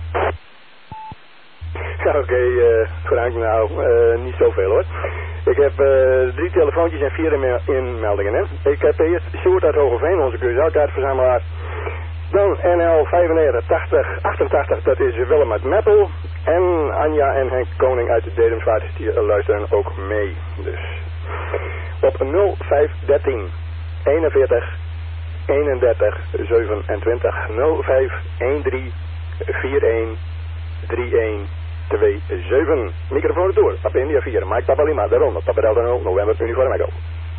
Oké, Frank, nou, niet zoveel hoor. Ik heb 3 telefoontjes en 4 inmeldingen, hè. Ik heb eerst Sjoerd uit Hogeveen, onze QSL-kaartverzamelaar. Dan NL 9588, dat is Willem uit Meppel. En Anja en Henk Koning uit de Dedemsvaart, die luisteren ook mee. Dus op 0513 41 31 27 0513 41 31 27. Microfoon door. Papa India 4, Mike Papa Lima, de ronde. Papa Delta 0, November, Uniform Echo.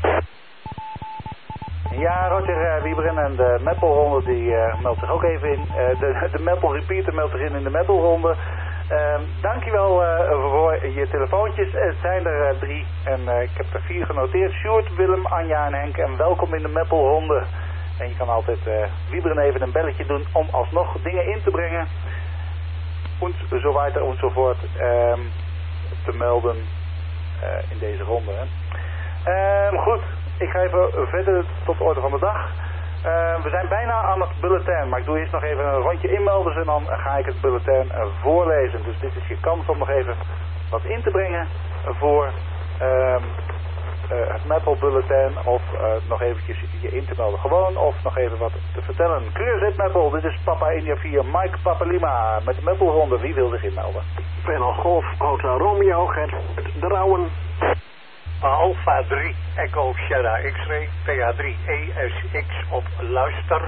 Ja, Roger Wieberen en de Meppelronde die meldt zich ook even in. De Meppel Repeater meldt zich in de Meppelronde. Dankjewel voor je telefoontjes. Het zijn er 3 en ik heb er 4 genoteerd. Sjoerd, Willem, Anja en Henk en welkom in de Meppelronde. En je kan altijd Wieberen even een belletje doen om alsnog dingen in te brengen. En zo weiter enzovoort te melden in deze ronde. Hè. Goed, ik ga even verder tot de orde van de dag. We zijn bijna aan het bulletin, maar ik doe eerst nog even een rondje inmelders en dan ga ik het bulletin voorlezen. Dus dit is je kans om nog even wat in te brengen voor het Meppel Bulletin of nog eventjes je in te melden gewoon of nog even wat te vertellen. Cruise Meppel, dit is Papa India 4, Mike Papa Lima met de Meppelronde. Wie wil zich inmelden? Panel Golf, Hotel Romeo, Gert Drouwen. Alpha 3, Echo Sierra X-Ray, PA3 ESX op luister.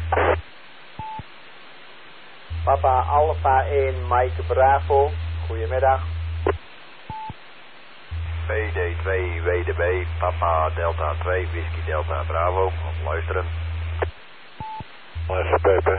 Papa Alpha 1, Mike Bravo, goedemiddag. PD2 WDB, Papa Delta 2, Whisky Delta Bravo, op luisteren. SPP.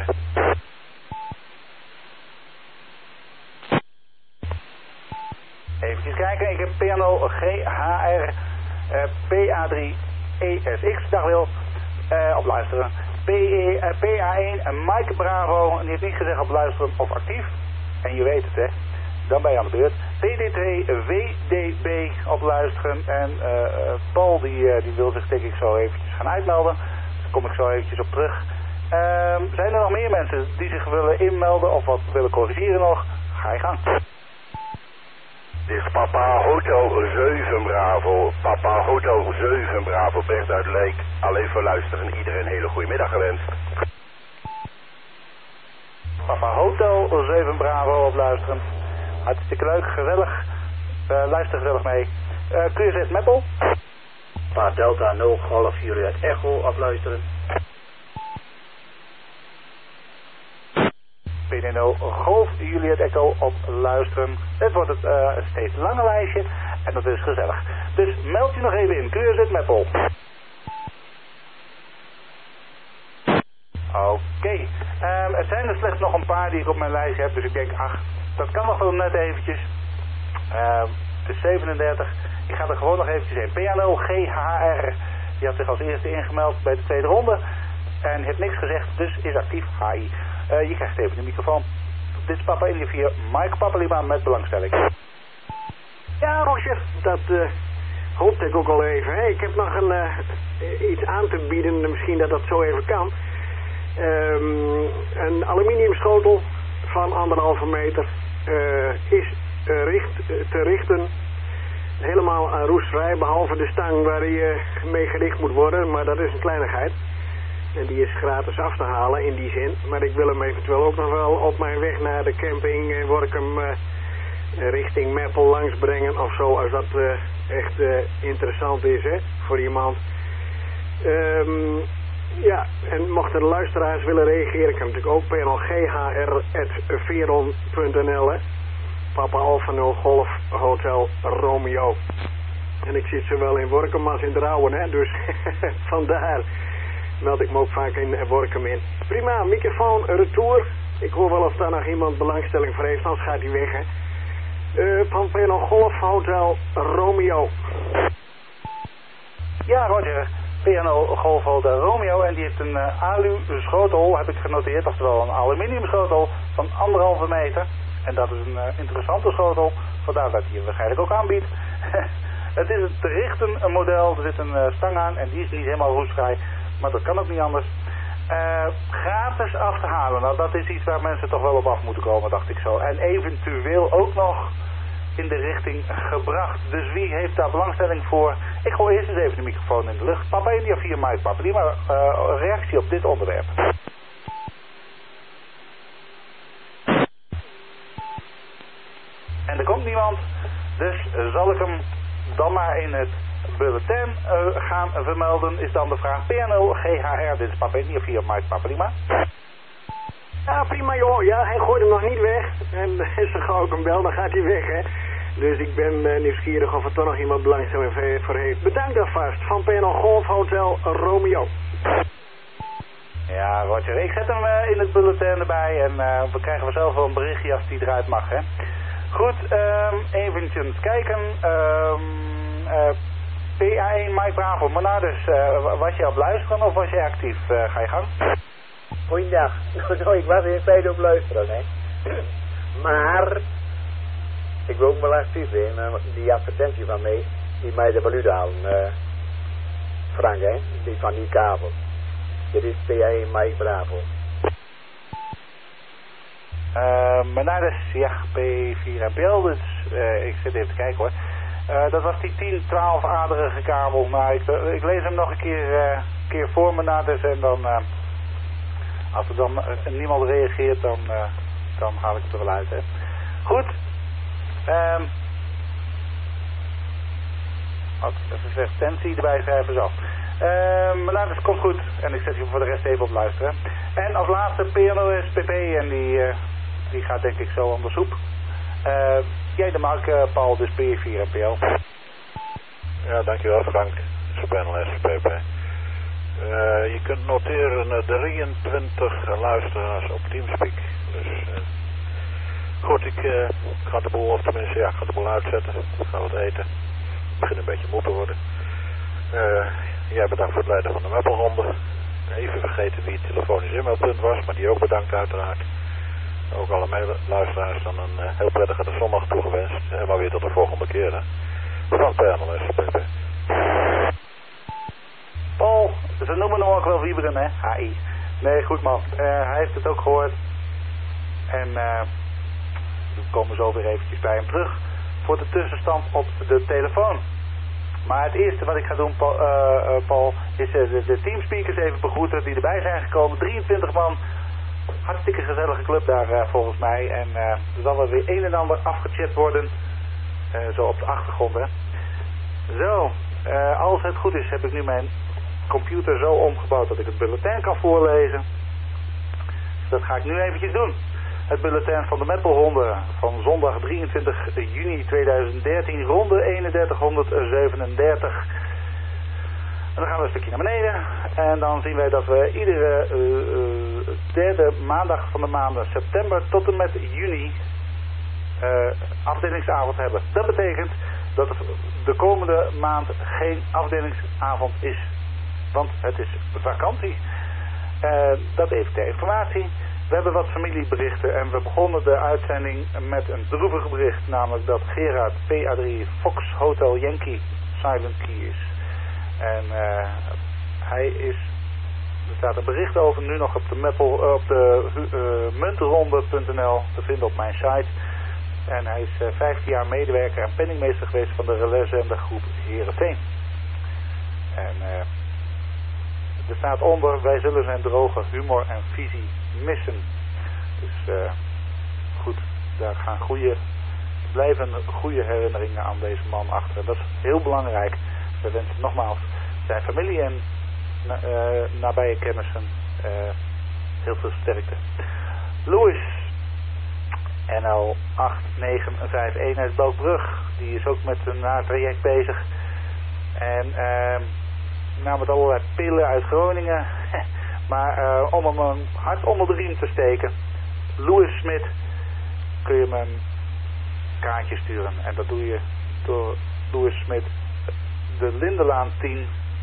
Even kijken, ik heb PNO GHR PA3 ESX, dag Wil, op luisteren. PA1 Mike Bravo, en die heeft niet gezegd op luisteren of actief. En je weet het hè, dan ben je aan de beurt. PD2 WDB op luisteren en Paul die wil zich denk ik zo eventjes gaan uitmelden. Daar kom ik zo eventjes op terug. Zijn er nog meer mensen die zich willen inmelden of wat willen corrigeren nog? Ga je gang. Dit is Papa Hotel 7 Bravo. Papa Hotel 7 Bravo, Bert uit Leek. Alleen voor luisteren, iedereen een hele goede middag gewenst. Papa Hotel 7 Bravo op luisteren. Hartstikke leuk, gezellig. Luister gezellig mee. QZ Meppel. Papa Delta 0 Golf Juliet Echo op luisteren. PNO Golf Juliet Echo op luisteren. Het wordt het een steeds langer lijstje en dat is gezellig. Dus meld je nog even in. QZ Meppel. Oké. Er zijn er slechts nog een paar die ik op mijn lijstje heb, dus ik denk, ach, dat kan nog wel net eventjes. Het is 37. Ik ga er gewoon nog eventjes in. PNO GHR. Die had zich als eerste ingemeld bij de tweede ronde. En heeft niks gezegd, dus is actief. HI. Je krijgt even de microfoon. Dit is Papa India 4, Mike Papa Lima met belangstelling. Ja, Roger, dat hoopte ik ook al even. Hè. Ik heb nog iets aan te bieden, misschien dat dat zo even kan. Een aluminiumschotel van 1,5 meter is te richten. Helemaal roestvrij, behalve de stang waar hij mee gericht moet worden, maar dat is een kleinigheid. En die is gratis af te halen in die zin. Maar ik wil hem eventueel ook nog wel op mijn weg naar de camping Workum richting Meppel langsbrengen of zo. Als dat echt interessant is hè, voor iemand. Ja, en mochten de luisteraars willen reageren, kan natuurlijk ook plgr@veron.nl. Papa Alpha 0 Golf Hotel Romeo. En ik zit zowel in Workum als in Drouwen, hè, dus vandaar meld ik me ook vaak in Workum in. Prima, microfoon, retour. Ik hoor wel of daar nog iemand belangstelling voor heeft, anders gaat hij weg, hè. Van PNO Golf Hotel Romeo. Ja, Roger. PNO Golf Hotel Romeo en die heeft een alu schotel, heb ik genoteerd, oftewel een aluminium schotel van 1,5 meter. En dat is een interessante schotel, vandaar dat hij hem waarschijnlijk ook aanbiedt. Het is een te richten model, er zit een stang aan en die is niet helemaal roestvrij, maar dat kan ook niet anders. Gratis af te halen, nou dat is iets waar mensen toch wel op af moeten komen, dacht ik zo. En eventueel ook nog in de richting gebracht. Dus wie heeft daar belangstelling voor? Ik gooi eerst eens even de microfoon in de lucht. Papa India 4 Mike Papa Lima, reactie op dit onderwerp. En er komt niemand, dus zal ik hem dan maar in het bulletin gaan vermelden, is dan de vraag. PNO GHR, dit is Papa India 4 Mike Papa Lima. Ja, prima joh. Ja, hij gooit hem nog niet weg. En zo gauw ik hem bel, dan gaat hij weg, hè. Dus ik ben nieuwsgierig of er toch nog iemand belangstelling voor heeft. Bedankt alvast van PNO Golf Hotel Romeo. Ja, Roger. Ik zet hem in het bulletin erbij en we krijgen vanzelf wel een berichtje als die eruit mag, hè. Goed, eventjes kijken. PA1 Mike Bravo. Maar nou dus, was je op luisteren of was je actief? Ga je gang. Goeiedag. Nou, ik was in feite op luisteren, hè. Maar ik wil ook wel actief in. Die advertentie van mij, die mij de valuta halen. Frank, hè. Die van die kabel. Dit is PA1 Mike Bravo. Maar nou, dat is, ja, P4NPL, dus ik zit even te kijken hoor. Dat was die 10-12-aderige kabel. Nou, ik lees hem nog een keer voor me na dus en dan, als er dan niemand reageert, dan haal ik het er wel uit, hè. Goed. Even slechts tensie erbij schrijven, zo. Maar nou, dat komt goed. En ik zet je voor de rest even op luisteren. En als laatste PNOS-PP en die gaat denk ik zo aan de soep. Jij de Mark, Paul, dus P4NPL. Ja, dankjewel Frank. PNOS-PP. Je kunt noteren 23 luisteraars op Teamspeak. Dus goed, ik ga de boel, of tenminste ja, ik ga de boel uitzetten. Ik ga wat eten. Ik begin een beetje moe te worden. Jij bedankt voor het leiden van de Meppelronde. Even vergeten wie het telefonisch e-mailpunt was, maar die ook bedankt uiteraard. Ook alle luisteraars dan een heel prettige zondag toegewenst. En maar weer tot de volgende keer. Hè. Van PNLS, PP. Paul, ze noemen hem ook wel Wieberen, hè? HI. Nee, goed man. Hij heeft het ook gehoord. En we komen zo weer eventjes bij hem terug voor de tussenstand op de telefoon. Maar het eerste wat ik ga doen, Paul, is de teamspeakers even begroeten die erbij zijn gekomen. 23 man. Hartstikke gezellige club daar volgens mij. En er zal wel weer een en ander afgechat worden. Zo op de achtergrond, hè. Zo, als het goed is heb ik nu mijn computer zo omgebouwd dat ik het bulletin kan voorlezen. Dus dat ga ik nu eventjes doen. Het bulletin van de Meppelronde van zondag 23 juni 2013, ronde 3137. En dan gaan we een stukje naar beneden. En dan zien wij dat we iedere derde maandag van de maanden september tot en met juni afdelingsavond hebben. Dat betekent dat de komende maand geen afdelingsavond is. Want het is vakantie. Dat even ter informatie. We hebben wat familieberichten en we begonnen de uitzending met een droevig bericht. Namelijk dat Gerard PA3 Fox Hotel Yankee Silent Key is. En hij is, er staat een bericht over nu nog op de muntronde.nl te vinden op mijn site. En hij is 15 jaar medewerker en penningmeester geweest van de relaiszender groep Heerenveen. En er staat onder, wij zullen zijn droge humor en visie missen. Dus goed, daar gaan blijven goede herinneringen aan deze man achter. En dat is heel belangrijk. We wensen nogmaals zijn familie en nabije kennissen heel veel sterkte. Louis, NL 8951 uit Balkbrug, die is ook met een traject bezig. En nou met allerlei pillen uit Groningen. Maar om hem een hart onder de riem te steken, Louis Smit, kun je hem een kaartje sturen. En dat doe je door Louis Smit, de Lindelaan 10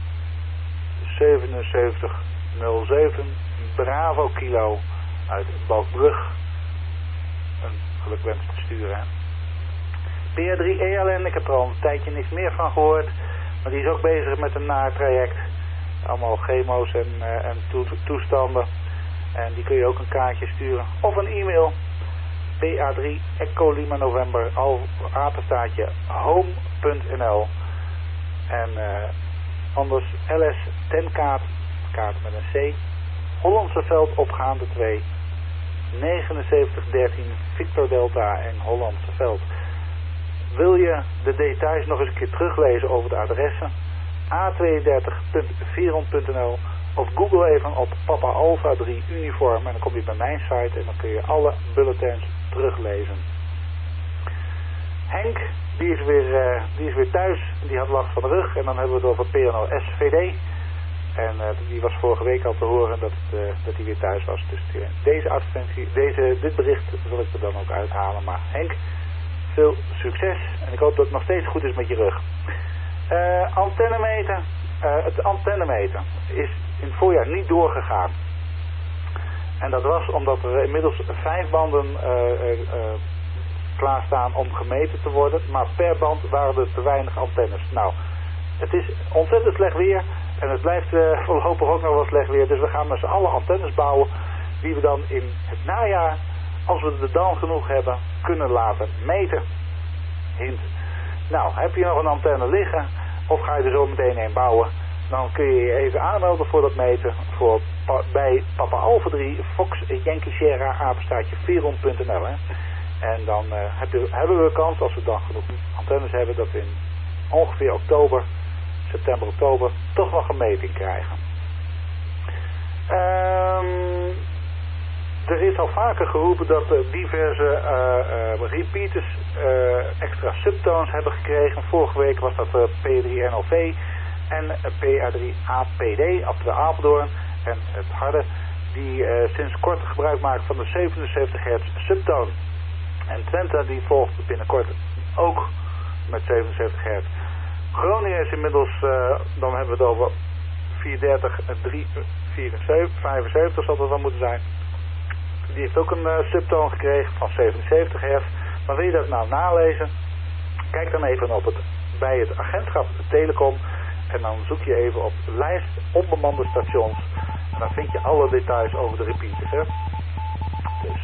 7707 Bravo Kilo uit Balkbrug een gelukwens te sturen. PR3 ELN, ik heb er al een tijdje niks meer van gehoord, maar die is ook bezig met een naartraject. Allemaal chemo's en toestanden. En die kun je ook een kaartje sturen. Of een e-mail. PA3 Echo Lima November apenstaartje home.nl. En anders LS 10 kaart met een C. Hollandse Veld opgaande 2. 7913 Victor Delta en Hollandse Veld. Wil je de details nog eens een keer teruglezen over de adressen? a32.veron.nl of google even op Papa Alpha 3 uniform en dan kom je bij mijn site en dan kun je alle bulletins teruglezen. Henk, die is weer thuis, die had last van de rug en dan hebben we het over PNO SVD. En die was vorige week al te horen dat hij weer thuis was. Dus dit bericht zal ik er dan ook uithalen. Maar Henk, veel succes en ik hoop dat het nog steeds goed is met je rug. Antennemeten. Het antennemeten is in het voorjaar niet doorgegaan. En dat was omdat er inmiddels 5 banden klaarstaan om gemeten te worden. Maar per band waren er te weinig antennes. Nou, het is ontzettend slecht weer. En het blijft voorlopig ook nog wel slecht weer. Dus we gaan met z'n allen antennes bouwen. Die we dan in het najaar als we er dan genoeg hebben, kunnen laten meten. Hint. Nou, heb je nog een antenne liggen of ga je er zo meteen een bouwen, dan kun je je even aanmelden voor dat meten bij Papa Alpha 3 Fox Yankee Sierra apenstaartje Veron.nl. En dan hebben we kans, als we dan genoeg antennes hebben, dat we in ongeveer september, oktober toch nog een meting krijgen. Er is al vaker geroepen dat diverse repeaters extra subtones hebben gekregen. Vorige week was dat P3NLV en PA3APD, Afteren Apeldoorn en het harde, die sinds kort gebruik maken van de 77 hertz subtone. En Twente die volgt binnenkort ook met 77 hertz. Groningen is inmiddels, dan hebben we het over 430, 375 zal dat dan moeten zijn. Die heeft ook een subtoon gekregen van 77 hertz. Maar wil je dat nou nalezen? Kijk dan even bij het agentschap Telecom. En dan zoek je even op lijst onbemande stations. En dan vind je alle details over de repeaters. Hè? Dus,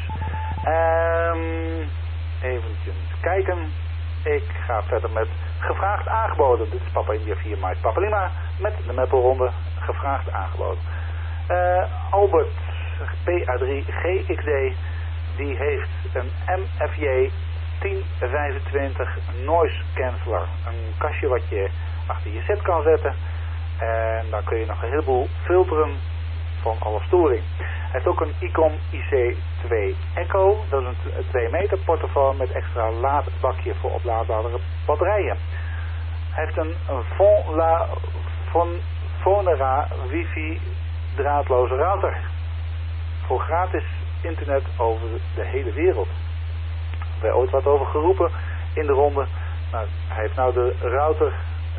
eventjes kijken. Ik ga verder met gevraagd aangeboden. Dit is Papa India 4 Mike Papa Lima met de Meppelronde gevraagd aangeboden. Albert PA3 GXD die heeft een MFJ 1025 noise canceller. Een kastje wat je achter je set kan zetten. En dan kun je nog een heleboel filteren van alle storing. Hij heeft ook een Icom IC2 Echo. Dat is een 2 meter portofoon met extra laadbakje voor oplaadbare batterijen. Hij heeft een Fonera wifi draadloze router. Voor gratis internet over de hele wereld. We hebben ooit wat over geroepen in de ronde. Nou, hij heeft nou de router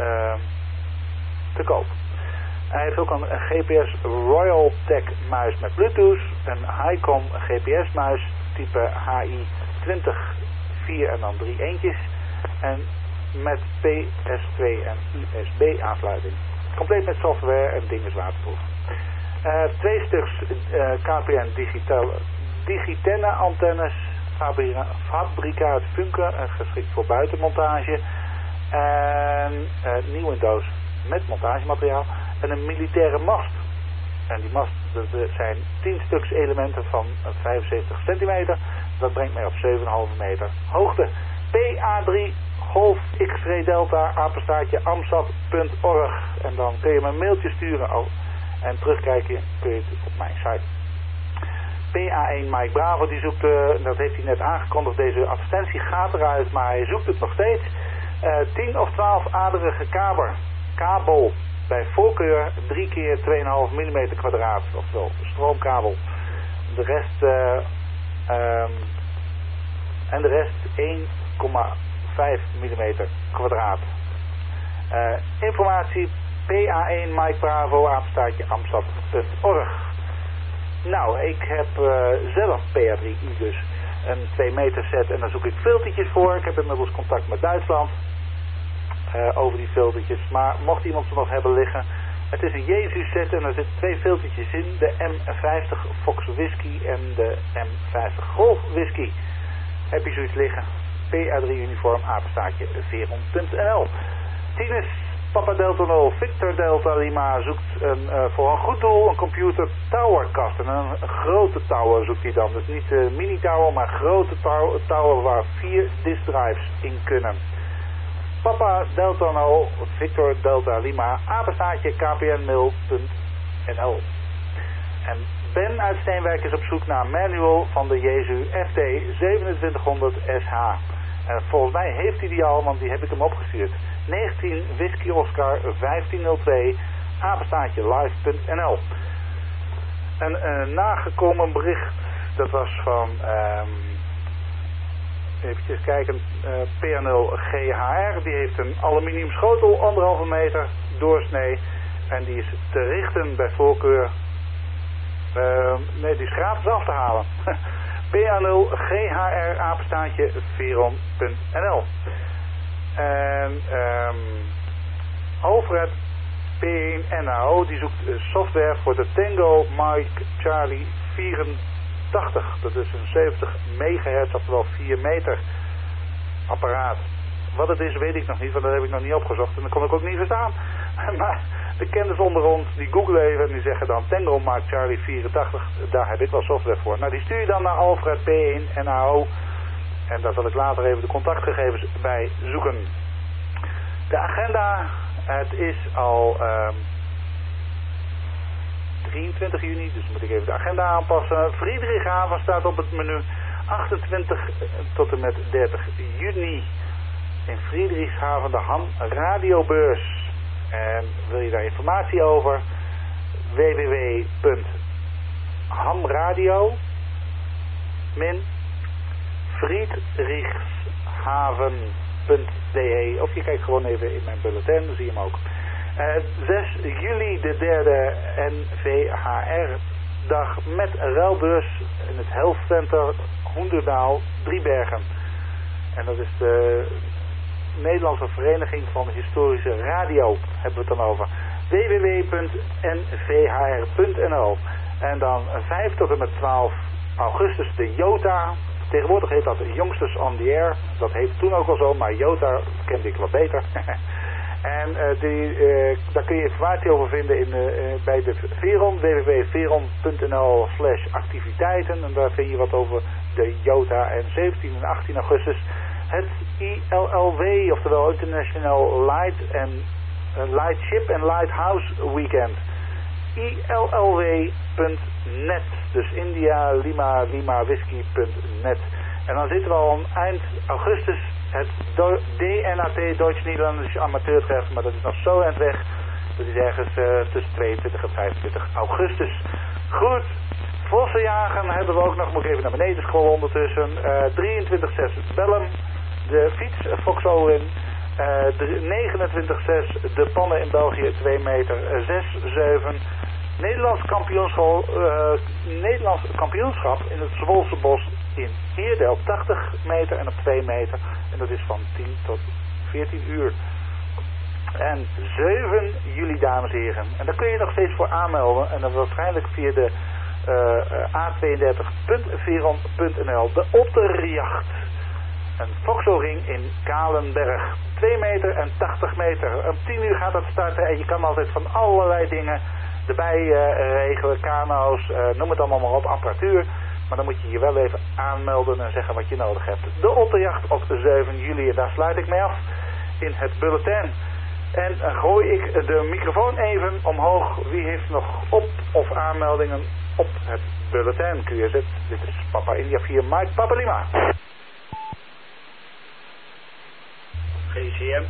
te koop. Hij heeft ook een GPS Royal Tech muis met Bluetooth. Een Highcom GPS muis type HI 20 4 en dan 3 eentjes. En met PS2 en USB aansluiting. Compleet met software en ding is waterproof. 2 stuks KPN Digitenne antennes. Fabrikaat Funke, geschikt voor buitenmontage. En nieuw in doos met montagemateriaal. En een militaire mast. En die mast, dat zijn 10 stuks elementen van 75 centimeter. Dat brengt mij op 7,5 meter hoogte. PA3 Golf X-ray Delta apenstaartje amsat.org. En dan kun je me een mailtje sturen. En terugkijken kun je het op mijn site. PA1 Mike Bravo die zoekt, dat heeft hij net aangekondigd, deze advertentie gaat eruit, maar hij zoekt het nog steeds. 10 of 12 aderige kabel. Bij voorkeur 3 keer 2,5 mm kwadraat, oftewel stroomkabel. De rest, en de rest 1,5 mm kwadraat. Informatie PA1 Mike Bravo apenstaartje amsat.org. Nou, ik heb zelf PA3i dus een 2 meter set en daar zoek ik filtertjes voor. Ik heb inmiddels contact met Duitsland over die filtertjes. Maar mocht iemand ze nog hebben liggen, het is een Jezus set en er zitten 2 filtertjes in. De M50 Fox Whisky en de M50 Golf Whisky. Heb je zoiets liggen? PA3 uniform apenstaartje Veron.nl. Tinus Papa Delta 0 Victor Delta Lima zoekt voor een goed doel een computer towerkast. En een grote tower zoekt hij dan. Dus niet mini tower, maar grote tower waar 4 disk drives in kunnen. Papa Delta 0 Victor Delta Lima apenstaartje kpnmail.nl. En Ben uit Steenwijk is op zoek naar een manual van de Jezu FT 2700 SH. En volgens mij heeft hij die al, want die heb ik hem opgestuurd. 19 Whisky Oscar 1502 apenstaartje live.nl. Een nagekomen bericht, dat was van eventjes kijken, PNL GHR, die heeft een aluminium schotel 1,5 meter doorsnee en die is te richten bij voorkeur, nee, die is gratis af te halen. PA0 GHR apenstaartje Veron.nl. En Alfred P1NAO die zoekt software voor de Tango Mike Charlie 480. Dat is een 70 megahertz, oftewel 4 meter apparaat. Wat het is, weet ik nog niet, want dat heb ik nog niet opgezocht en dat kon ik ook niet verstaan. Maar de kenners onder ons, die googlen even en die zeggen dan Tango Mark Charlie 84, daar heb ik wel software voor. Nou, die stuur je dan naar Alfred P1 NAO en daar zal ik later even de contactgegevens bij zoeken. De agenda, het is al 23 juni, dus moet ik even de agenda aanpassen. Friedrichshaven staat op het menu, 28 tot en met 30 juni. In Friedrichshaven de Ham Radiobeurs. En wil je daar informatie over? www.hamradio-friedrichshaven.de. Of je kijkt gewoon even in mijn bulletin, dan zie je hem ook. 6 juli de derde NVHR-dag met ruilbeurs in het Health Center Hoenderdaal, Driebergen. En dat is de Nederlandse Vereniging van Historische Radio, hebben we het dan over. www.nvhr.nl. En dan 5 tot en met 12 augustus de JOTA. Tegenwoordig heet dat Youngsters on the Air. Dat heette toen ook al zo, maar JOTA kende ik wat beter. En daar kun je informatie over vinden bij de Veron, www.veron.nl/activiteiten. En daar vind je wat over de JOTA. En 17 en 18 augustus het ILLW, oftewel International Light Ship and Lighthouse Weekend. ILLW.net, dus India Lima Whisky.net. En dan zitten we al eind augustus het DNAT, Duits-Nederlands Amateurtreff, maar dat is nog zo eind weg. Dat is ergens tussen 22 en 25 augustus. Goed, vossenjagen hebben we ook nog, moet ik even naar beneden scrollen ondertussen. 23-6 Bellum, de fiets Foxorin. 29-6 de pannen in België 2 meter 6-7. Nederlands kampioenschap in het Zwolse bos in Heerde op 80 meter en op 2 meter. En dat is van 10 tot 14 uur. En 7 juli, dames en heren. En daar kun je nog steeds voor aanmelden. En dan waarschijnlijk via de a32.veron.nl. De Otterjacht. Een Foxo-ring in Kalenberg. 2 meter en 80 meter. Om 10 uur gaat dat starten. En je kan altijd van allerlei dingen erbij regelen. Kano's, noem het allemaal maar op. Apparatuur. Maar dan moet je je wel even aanmelden en zeggen wat je nodig hebt. De Otterjacht op de 7 juli. En daar sluit ik mee af in het bulletin. En gooi ik de microfoon even omhoog. Wie heeft nog op- of aanmeldingen op het bulletin? QZ. Dit is Papa India 4 Mike Papa Lima. GCM.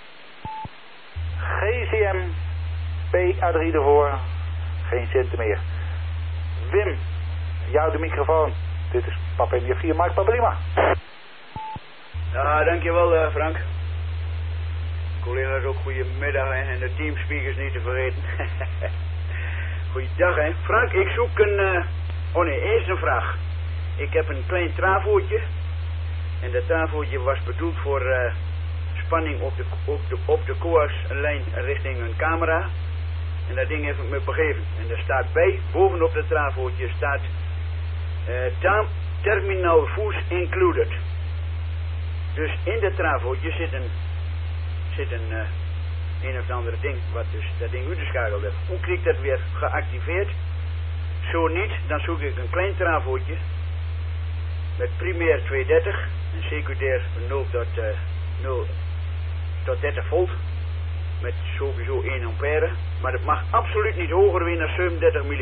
GCM. PA3 ervoor. Geen centen meer. Wim. Jou de microfoon. Dit is Papa India 4 Mike Papa Lima. Ja, dankjewel Frank. Collega's ook goedemiddag hè? En de teamspeakers niet te vergeten. Goeiedag hè. Frank, ik zoek een... eerst een vraag. Ik heb een klein travootje. En dat travootje was bedoeld voor spanning op de koerslijn richting een camera. En dat ding heeft ik me begeven. En er staat bij, bovenop dat travootje staat... terminal voice included. Dus in dat travootje zit een of andere ding, wat dus dat ding uitgeschakeld heeft. Hoe krijg ik dat weer geactiveerd? Zo niet, dan zoek ik een klein travootje met primair 230 en secundair 0 tot 30 volt met sowieso 1 ampère, maar het mag absoluut niet hoger weer dan 37 mm.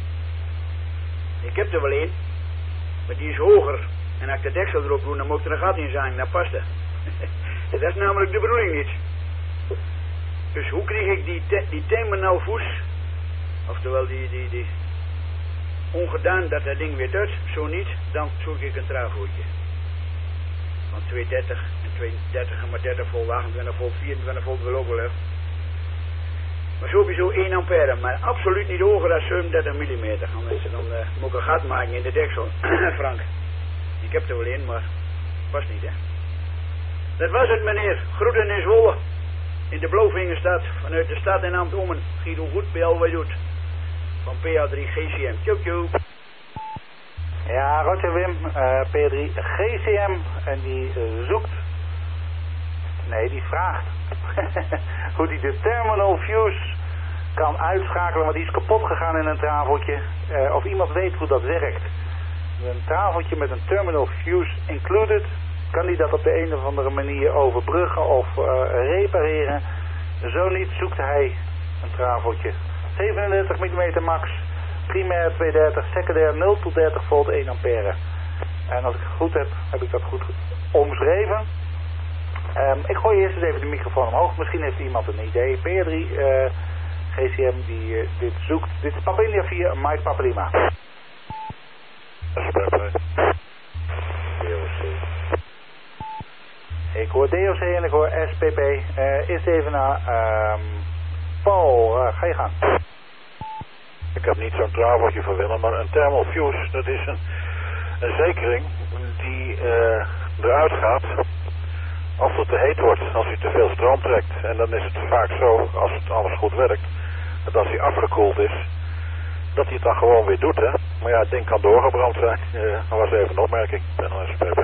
Ik heb er wel één, maar die is hoger en als ik de deksel erop doe, dan moet ik er een gat in zijn, dat past er. Dat is namelijk de bedoeling niet. Dus hoe krijg ik die terminal voice, oftewel die ongedaan dat ding weer doet, zo niet, dan zoek ik een travootje. Van 230 en 230 en maar 30 volt, 28 volt, 24 volt wil ook wel hè. Maar sowieso 1 ampère, maar absoluut niet hoger dan 37 mm. Anders dan moet ik een gat maken in de deksel. Frank, ik heb er wel in, maar past niet hè. Dat was het meneer, groeten in Zwolle. In de Blovingenstad, vanuit de stad en Amsterdam. Guido goed bij al wat doet. Van PA3 GCM. Tjoep tjoep. Ja, Roger Wim, P3 GCM en die zoekt, nee die vraagt hoe die de terminal fuse kan uitschakelen, want die is kapot gegaan in een traveltje. Of iemand weet hoe dat werkt. Een traveltje met een terminal fuse included, kan die dat op de een of andere manier overbruggen of repareren? Zo niet zoekt hij een traveltje. 37 mm max, primair 230, secundair 0 tot 30 volt 1 ampère. En als ik het goed heb, heb ik dat goed omschreven. Ik gooi eerst eens even de microfoon omhoog. Misschien heeft iemand een idee. P3 GCM die dit zoekt. Dit is Papa India 4, Mike Papa Lima. Ik hoor DOC en ik hoor SPP. Eerst even naar Paul. Ga je gang. Ik heb niet zo'n traveltje voor Willem, maar een thermal fuse, dat is een zekering die eruit gaat als het te heet wordt, als hij te veel stroom trekt. En dan is het vaak zo, als het alles goed werkt, dat als hij afgekoeld is, dat hij het dan gewoon weer doet, hè. Maar ja, het ding kan doorgebrand zijn. Dat was even een opmerking. Ik ben al SPP.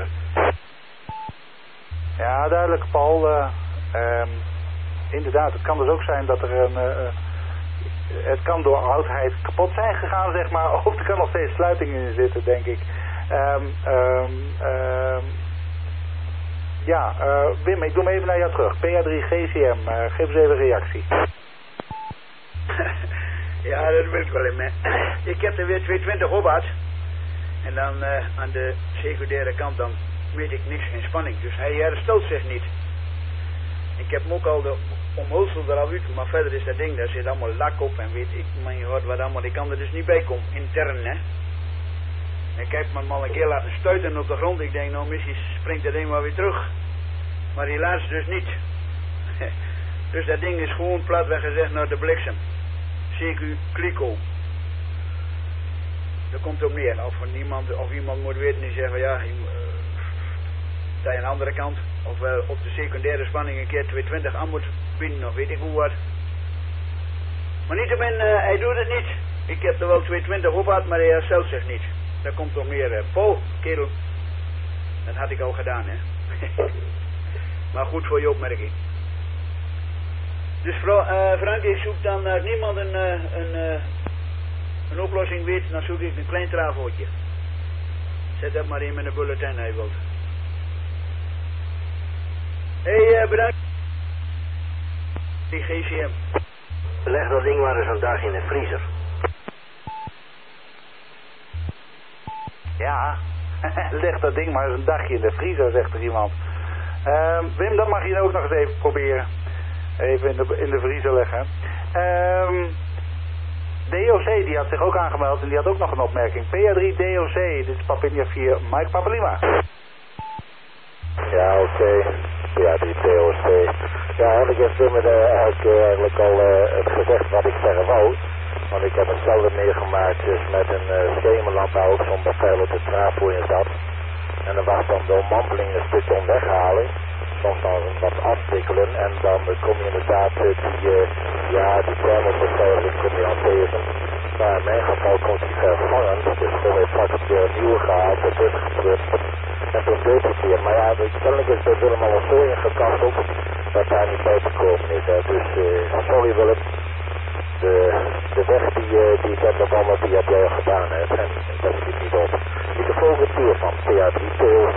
Ja, duidelijk, Paul. Inderdaad, het kan dus ook zijn dat er het kan door oudheid kapot zijn gegaan, zeg maar. Of er kan nog steeds sluiting in zitten, denk ik. Wim, ik doe hem even naar jou terug. PA3 GCM, geef eens even een reactie. Ja, dat wil ik wel in. Ik heb er weer 220 op gehad. En dan aan de secundaire kant dan meet ik niks in spanning. Dus hij herstelt zich niet. Ik heb hem ook al de omhulsel eraf uit, maar verder is dat ding, daar zit allemaal lak op en weet ik, mijn god, wat allemaal, ik kan er dus niet bij komen, intern, hè. Ik heb me al een keer laten stuiten op de grond, ik denk, nou, misschien springt dat ding maar weer terug. Maar helaas dus niet. Dus dat ding is gewoon platweg gezegd naar de bliksem. CQ kliko. Daar komt het op neer. Of iemand moet weten die zegt van ja, dat je aan de andere kant, of wel op de secundaire spanning een keer 220 aan moet binden, of weet ik hoe wat. Maar niettemin, hij doet het niet. Ik heb er wel 220 op gehad, maar hij herstelt zich niet. Daar komt toch meer. Paul, kerel. Dat had ik al gedaan, hè. Maar goed voor je opmerking. Dus Frank, ik zoek dan, als niemand een oplossing weet, dan zoek ik een klein trafootje. Zet dat maar in met een bulletin, hij wilt. Hé, bedankt. Die GCM. Leg dat ding maar eens een dag in de vriezer. Ja, leg dat ding maar eens een dagje in de vriezer, zegt er iemand. Wim, dat mag je ook nog eens even proberen. Even in de vriezer leggen. DOC, die had zich ook aangemeld en die had ook nog een opmerking. PA3 DOC, dit is Papinja 4, Mike Papalima. Ja, oké. Ja, die DOC. Ja, ik heb Wim eigenlijk al gezegd wat ik zeggen wou. Want ik heb hetzelfde meegemaakt dus met een schemerlamp zonder pijl de trafo in zat. En er was dan de ommanteling een stuk weghalen. Soms dan wat afwikkelen en dan kom je inderdaad die thermoverstijging kom je aan tegen. Maar in mijn geval komt die vervangend, dus toen heeft straks weer een nieuwe gehaald, het is geprutst. En toen deed het weer. Maar ja, kennelijk is bij Willem al zo ingekasteld dat daar niet bij te komen is. Hè. Dus sorry Willem, de weg die ik heb allemaal die heb jij al gedaan hebt. En dat schiet niet op. Niet de volgende keer van PA3 TOC.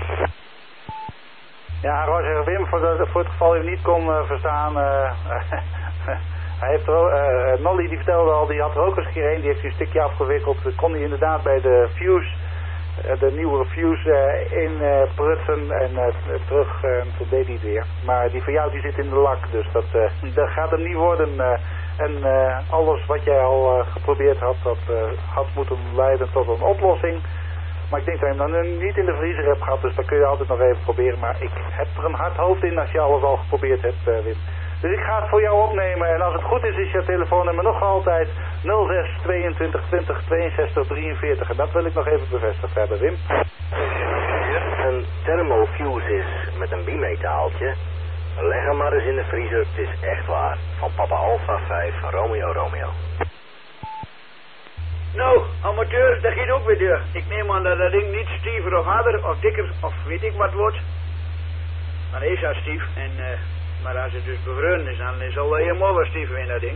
Ja, Roger, Wim, voor het geval je niet kon verstaan, hij heeft er Nolly die vertelde al, die had er ook eens een keer een, die heeft een stukje afgewikkeld. Dat kon hij inderdaad bij de fuse, de nieuwe fuse inprutsen en terug, toen deed hij het weer. Maar die van jou die zit in de lak, dus dat gaat hem niet worden. En alles wat jij al geprobeerd had, dat had moeten leiden tot een oplossing. Maar ik denk dat je hem dan niet in de vriezer hebt gehad, dus dan kun je altijd nog even proberen. Maar ik heb er een hard hoofd in als je alles al geprobeerd hebt, Wim. Dus ik ga het voor jou opnemen en als het goed is je telefoonnummer nog altijd 06 22 20 62 43. En dat wil ik nog even bevestigd hebben, Wim. Een thermofuse is met een bimetaaltje. Leg hem maar eens in de vriezer, het is echt waar. Van Papa Alpha 5, Romeo Romeo. Nou, amateur, dat gaat ook weer deur. Ik neem aan dat dat ding niet stiever of harder of dikker of weet ik wat wordt. Maar hij is al stief. En, maar als het dus bevreund is, dan zal hij helemaal wel stief in dat ding.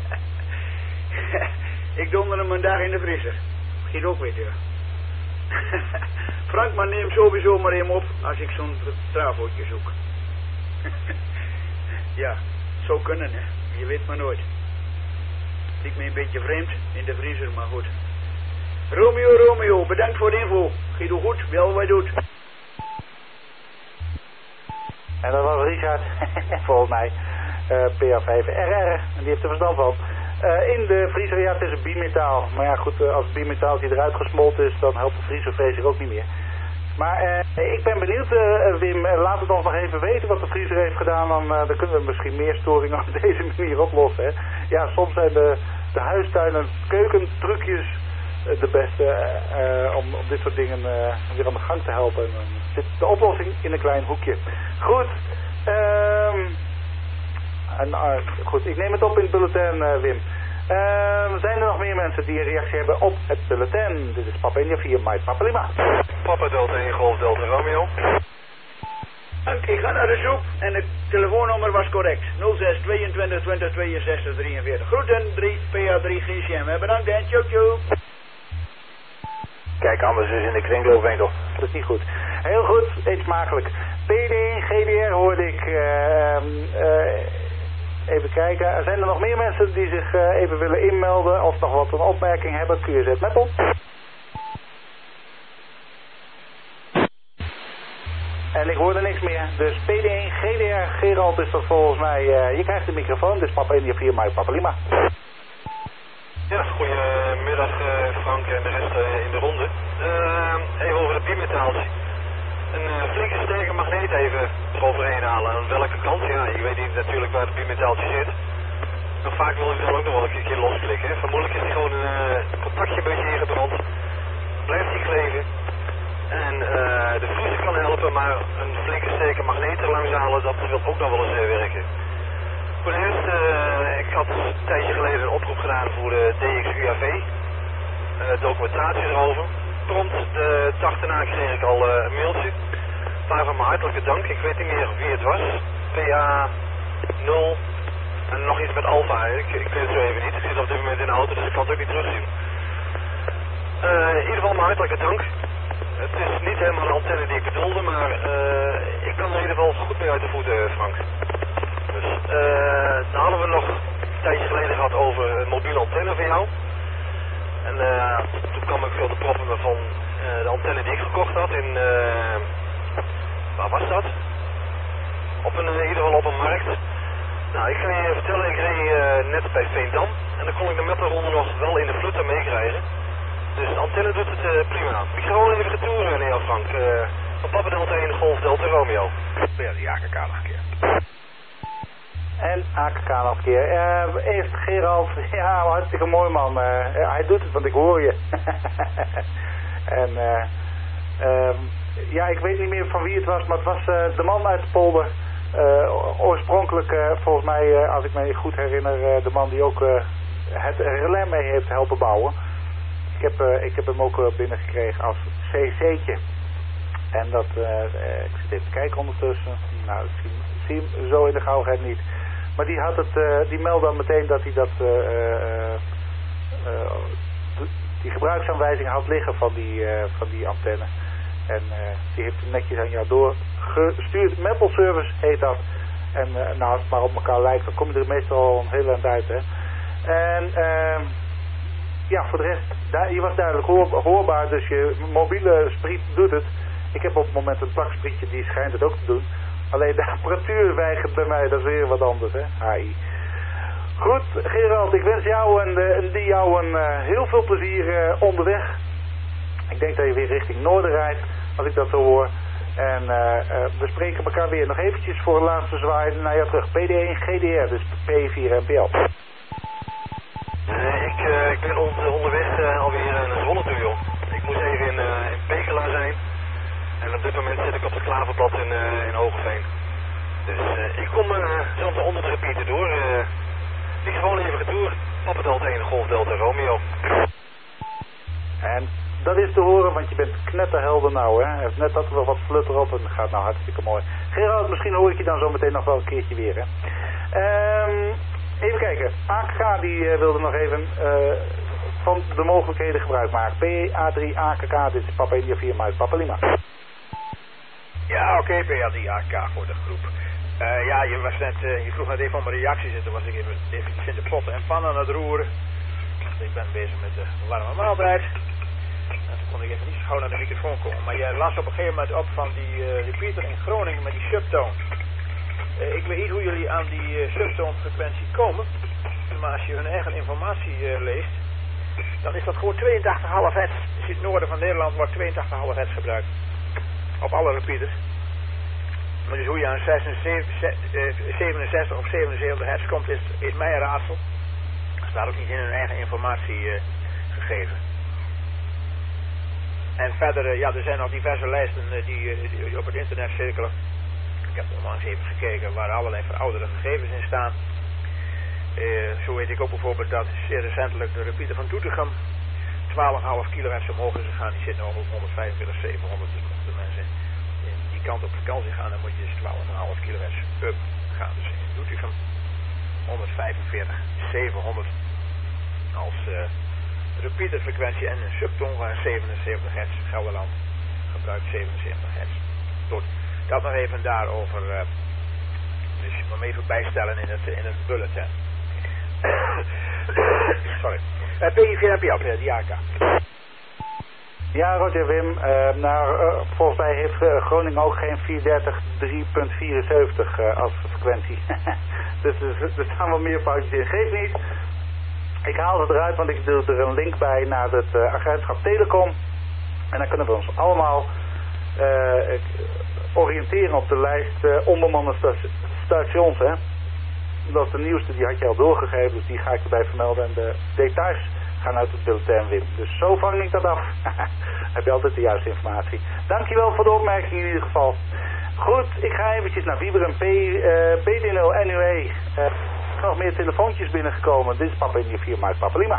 Ik donder hem een dag in de vriezer. Gaat ook weer deur. Frank, maar neem sowieso maar hem op als ik zo'n trafootje zoek. Ja, zou kunnen, hè. Je weet maar nooit. Lijkt me een beetje vreemd in de vriezer, maar goed. Romeo, bedankt voor de info. Gaat u goed, wel wat doet. En dat was Richard, volgens mij, PA5RR, en die heeft er verstand van. In de vriezer, ja, het is een bimetaal. Maar ja, goed, als het bimetaaltje eruit gesmolten is, dan helpt de vriezer vrees ik ook niet meer. Maar ik ben benieuwd, Wim, laat het ons nog even weten wat de vriezer heeft gedaan. Dan kunnen we misschien meer storingen op deze manier oplossen. Hè. Ja, soms zijn de huistuin- en keukentrucjes de beste om dit soort dingen weer aan de gang te helpen. En dan zit de oplossing in een klein hoekje. Goed, goed, ik neem het op in het bulletin, Wim. Zijn er nog meer mensen die een reactie hebben op het bulletin? Dit is Papa India 4 Mike Papa Lima. Papa Delta 1 Golf Delta Romeo. Dank, ik ga naar de zoek en het telefoonnummer was correct. 06 22 20 62 43. Groeten, 3 PA3 GCM. Bedankt en tjoe tjoe. Kijk, anders is in de kringloopwinkel. Dat is niet goed. Heel goed, eet smakelijk. PD, GDR hoorde ik. Even kijken. Zijn er nog meer mensen die zich even willen inmelden of nog wat een opmerking hebben? QZ Meppel. En ik hoorde niks meer. Dus PD1, GDR, Gerald is dat volgens mij. Je krijgt de microfoon, dus Papa India 4 Mike Papa Lima. Ja, goedemiddag Frank en de rest in de ronde. Even over het bimetaaltje. Een flinke sterke magneet even eroverheen halen. Aan welke kant? Ja, je weet niet natuurlijk waar het bimetaaltje zit. Maar vaak wil je dan ook nog wel een keer losklikken. Hè. Vermoedelijk is hij gewoon een contactje een beetje ingebrand. Blijft hij kleven. En de vriezer kan helpen, maar een flinke sterke magneet er langs halen, dat wil ook nog wel eens werken. Voor de rest, ik had een tijdje geleden een oproep gedaan voor de DXUAV. Documentatie erover. Prompt de dag daarna kreeg ik al een mailtje. Waarvan mijn hartelijke dank. Ik weet niet meer wie het was. PA0 en nog iets met Alpha. Ik weet het zo even niet. Ik zit op dit moment in de auto, dus ik kan het ook niet terugzien. In ieder geval mijn hartelijke dank. Het is niet helemaal de antenne die ik bedoelde, maar ik kan er in ieder geval goed mee uit de voeten, Frank. Dus dan hadden we nog een tijdje geleden gehad over een mobiele antenne van jou. En toen kwam ik veel te proppen me van de antenne die ik gekocht had in, waar was dat? In ieder geval op een markt. Nou, ik ga je vertellen, ik reed net bij Veendam en dan kon ik de mappenronde nog wel in de flutter meekrijgen. Dus de antenne doet het prima. Ik ga gewoon even retouren naar jou, Frank. Van Papa Delta 1 Golf Delta Romeo. Ja, die AKK nog een keer. En AKK nog een keer. Eerst Gerald. Ja, hartstikke mooi man. Hij doet het, want ik hoor je. En ja, ik weet niet meer van wie het was, maar het was de man uit de polder. Oorspronkelijk, volgens mij, als ik me goed herinner, de man die ook het relais mee heeft helpen bouwen. Ik heb hem ook binnengekregen als CC'tje. En dat, ik zit even te kijken ondertussen. Nou, ik zie hem zo in de gauwheid niet. Maar die had het, die meldde dan meteen dat hij die gebruiksaanwijzing had liggen van die antenne. En die heeft hem netjes aan jou doorgestuurd. Maple Service heet dat. En nou, als het maar op elkaar lijkt, dan kom je er meestal al een heel eind uit, hè. En ja, voor de rest, je was duidelijk hoorbaar, dus je mobiele spriet doet het. Ik heb op het moment een plaksprietje, die schijnt het ook te doen. Alleen de apparatuur weigert bij mij, dat is weer wat anders, hè. HI. Goed, Gerald, ik wens jou en die jou heel veel plezier onderweg. Ik denk dat je weer richting Noorden rijdt, als ik dat zo hoor. En we spreken elkaar weer nog eventjes voor een laatste zwaai naar jou terug. PD1 GDR, dus P4 NPL. Ik ben onderweg alweer naar Zwolle toe, joh. Ik moest even in Pekela zijn. En op dit moment zit ik op het Klaverblad in Hogeveen. Dus ik kom zo onder de repeater door. Ik gewoon even retour. Papa Delta 1 Golf Delta Romeo. En dat is te horen, want je bent knetterhelder nou, hè. Heeft net dat er wel wat flutter op en dat gaat nou hartstikke mooi. Gerard, misschien hoor ik je dan zo meteen nog wel een keertje weer, hè. Even kijken. AKK die wilde nog even van de mogelijkheden gebruik maken. PA3 AKK, dit is Papa India 4 Mike Papa Lima. Ja, oké, PA3 AKK voor de groep. Ja, je vroeg net even om een reactie en toen was ik even in de potten en pannen aan het roeren. Ik ben bezig met de warme maaltijd. En toen kon ik even niet zo gauw naar de microfoon komen. Maar jij las op een gegeven moment op van die repeater in Groningen met die subtone. Ik weet niet hoe jullie aan die subtone frequentie komen. Maar als je hun eigen informatie leest, dan is dat gewoon 82,5 hertz. Dus in het noorden van Nederland wordt 82,5 hertz gebruikt. Op alle repeaters. Maar dus hoe je aan 67 of 77 hertz komt is mij een raadsel. Dat staat ook niet in hun eigen informatie gegeven. En verder, ja, er zijn nog diverse lijsten die op het internet cirkelen. Ik heb onlangs even gekeken waar allerlei verouderde gegevens in staan. Zo weet ik ook bijvoorbeeld dat zeer recentelijk de repeater van Doetinchem 12,5 kHz omhoog is gegaan. Die zit nog op 145, 700. Dus mochten mensen die kant op vakantie gaan, dan moet je dus 12,5 kHz up gaan. Dus in Doetinchem 145, 700 als repeaterfrequentie en een subtone van 77 hertz. Gelderland gebruikt 77 hertz. Goed, dat nog even daarover. Dus maar even bijstellen in het bulletin. Sorry. PI4NPL, die AK. Ja, Roger Wim. Volgens mij heeft Groningen ook geen 430 3.74 als frequentie. Dus er staan wel meer foutjes in. Geef niet. Ik haal het eruit, want ik doe er een link bij naar het agentschap Telecom. En dan kunnen we ons allemaal oriënteren op de lijst onbemande stations. Hè? Dat is de nieuwste, die had je al doorgegeven, dus die ga ik erbij vermelden. En de details gaan uit het bulletin, Wim. Dus zo vang ik dat af. Heb je altijd de juiste informatie. Dankjewel voor de opmerking in ieder geval. Goed, ik ga eventjes naar Wieberen. PD0 NUE. Nog meer telefoontjes binnengekomen. Dit is Papa India 4 Mike Papa Lima.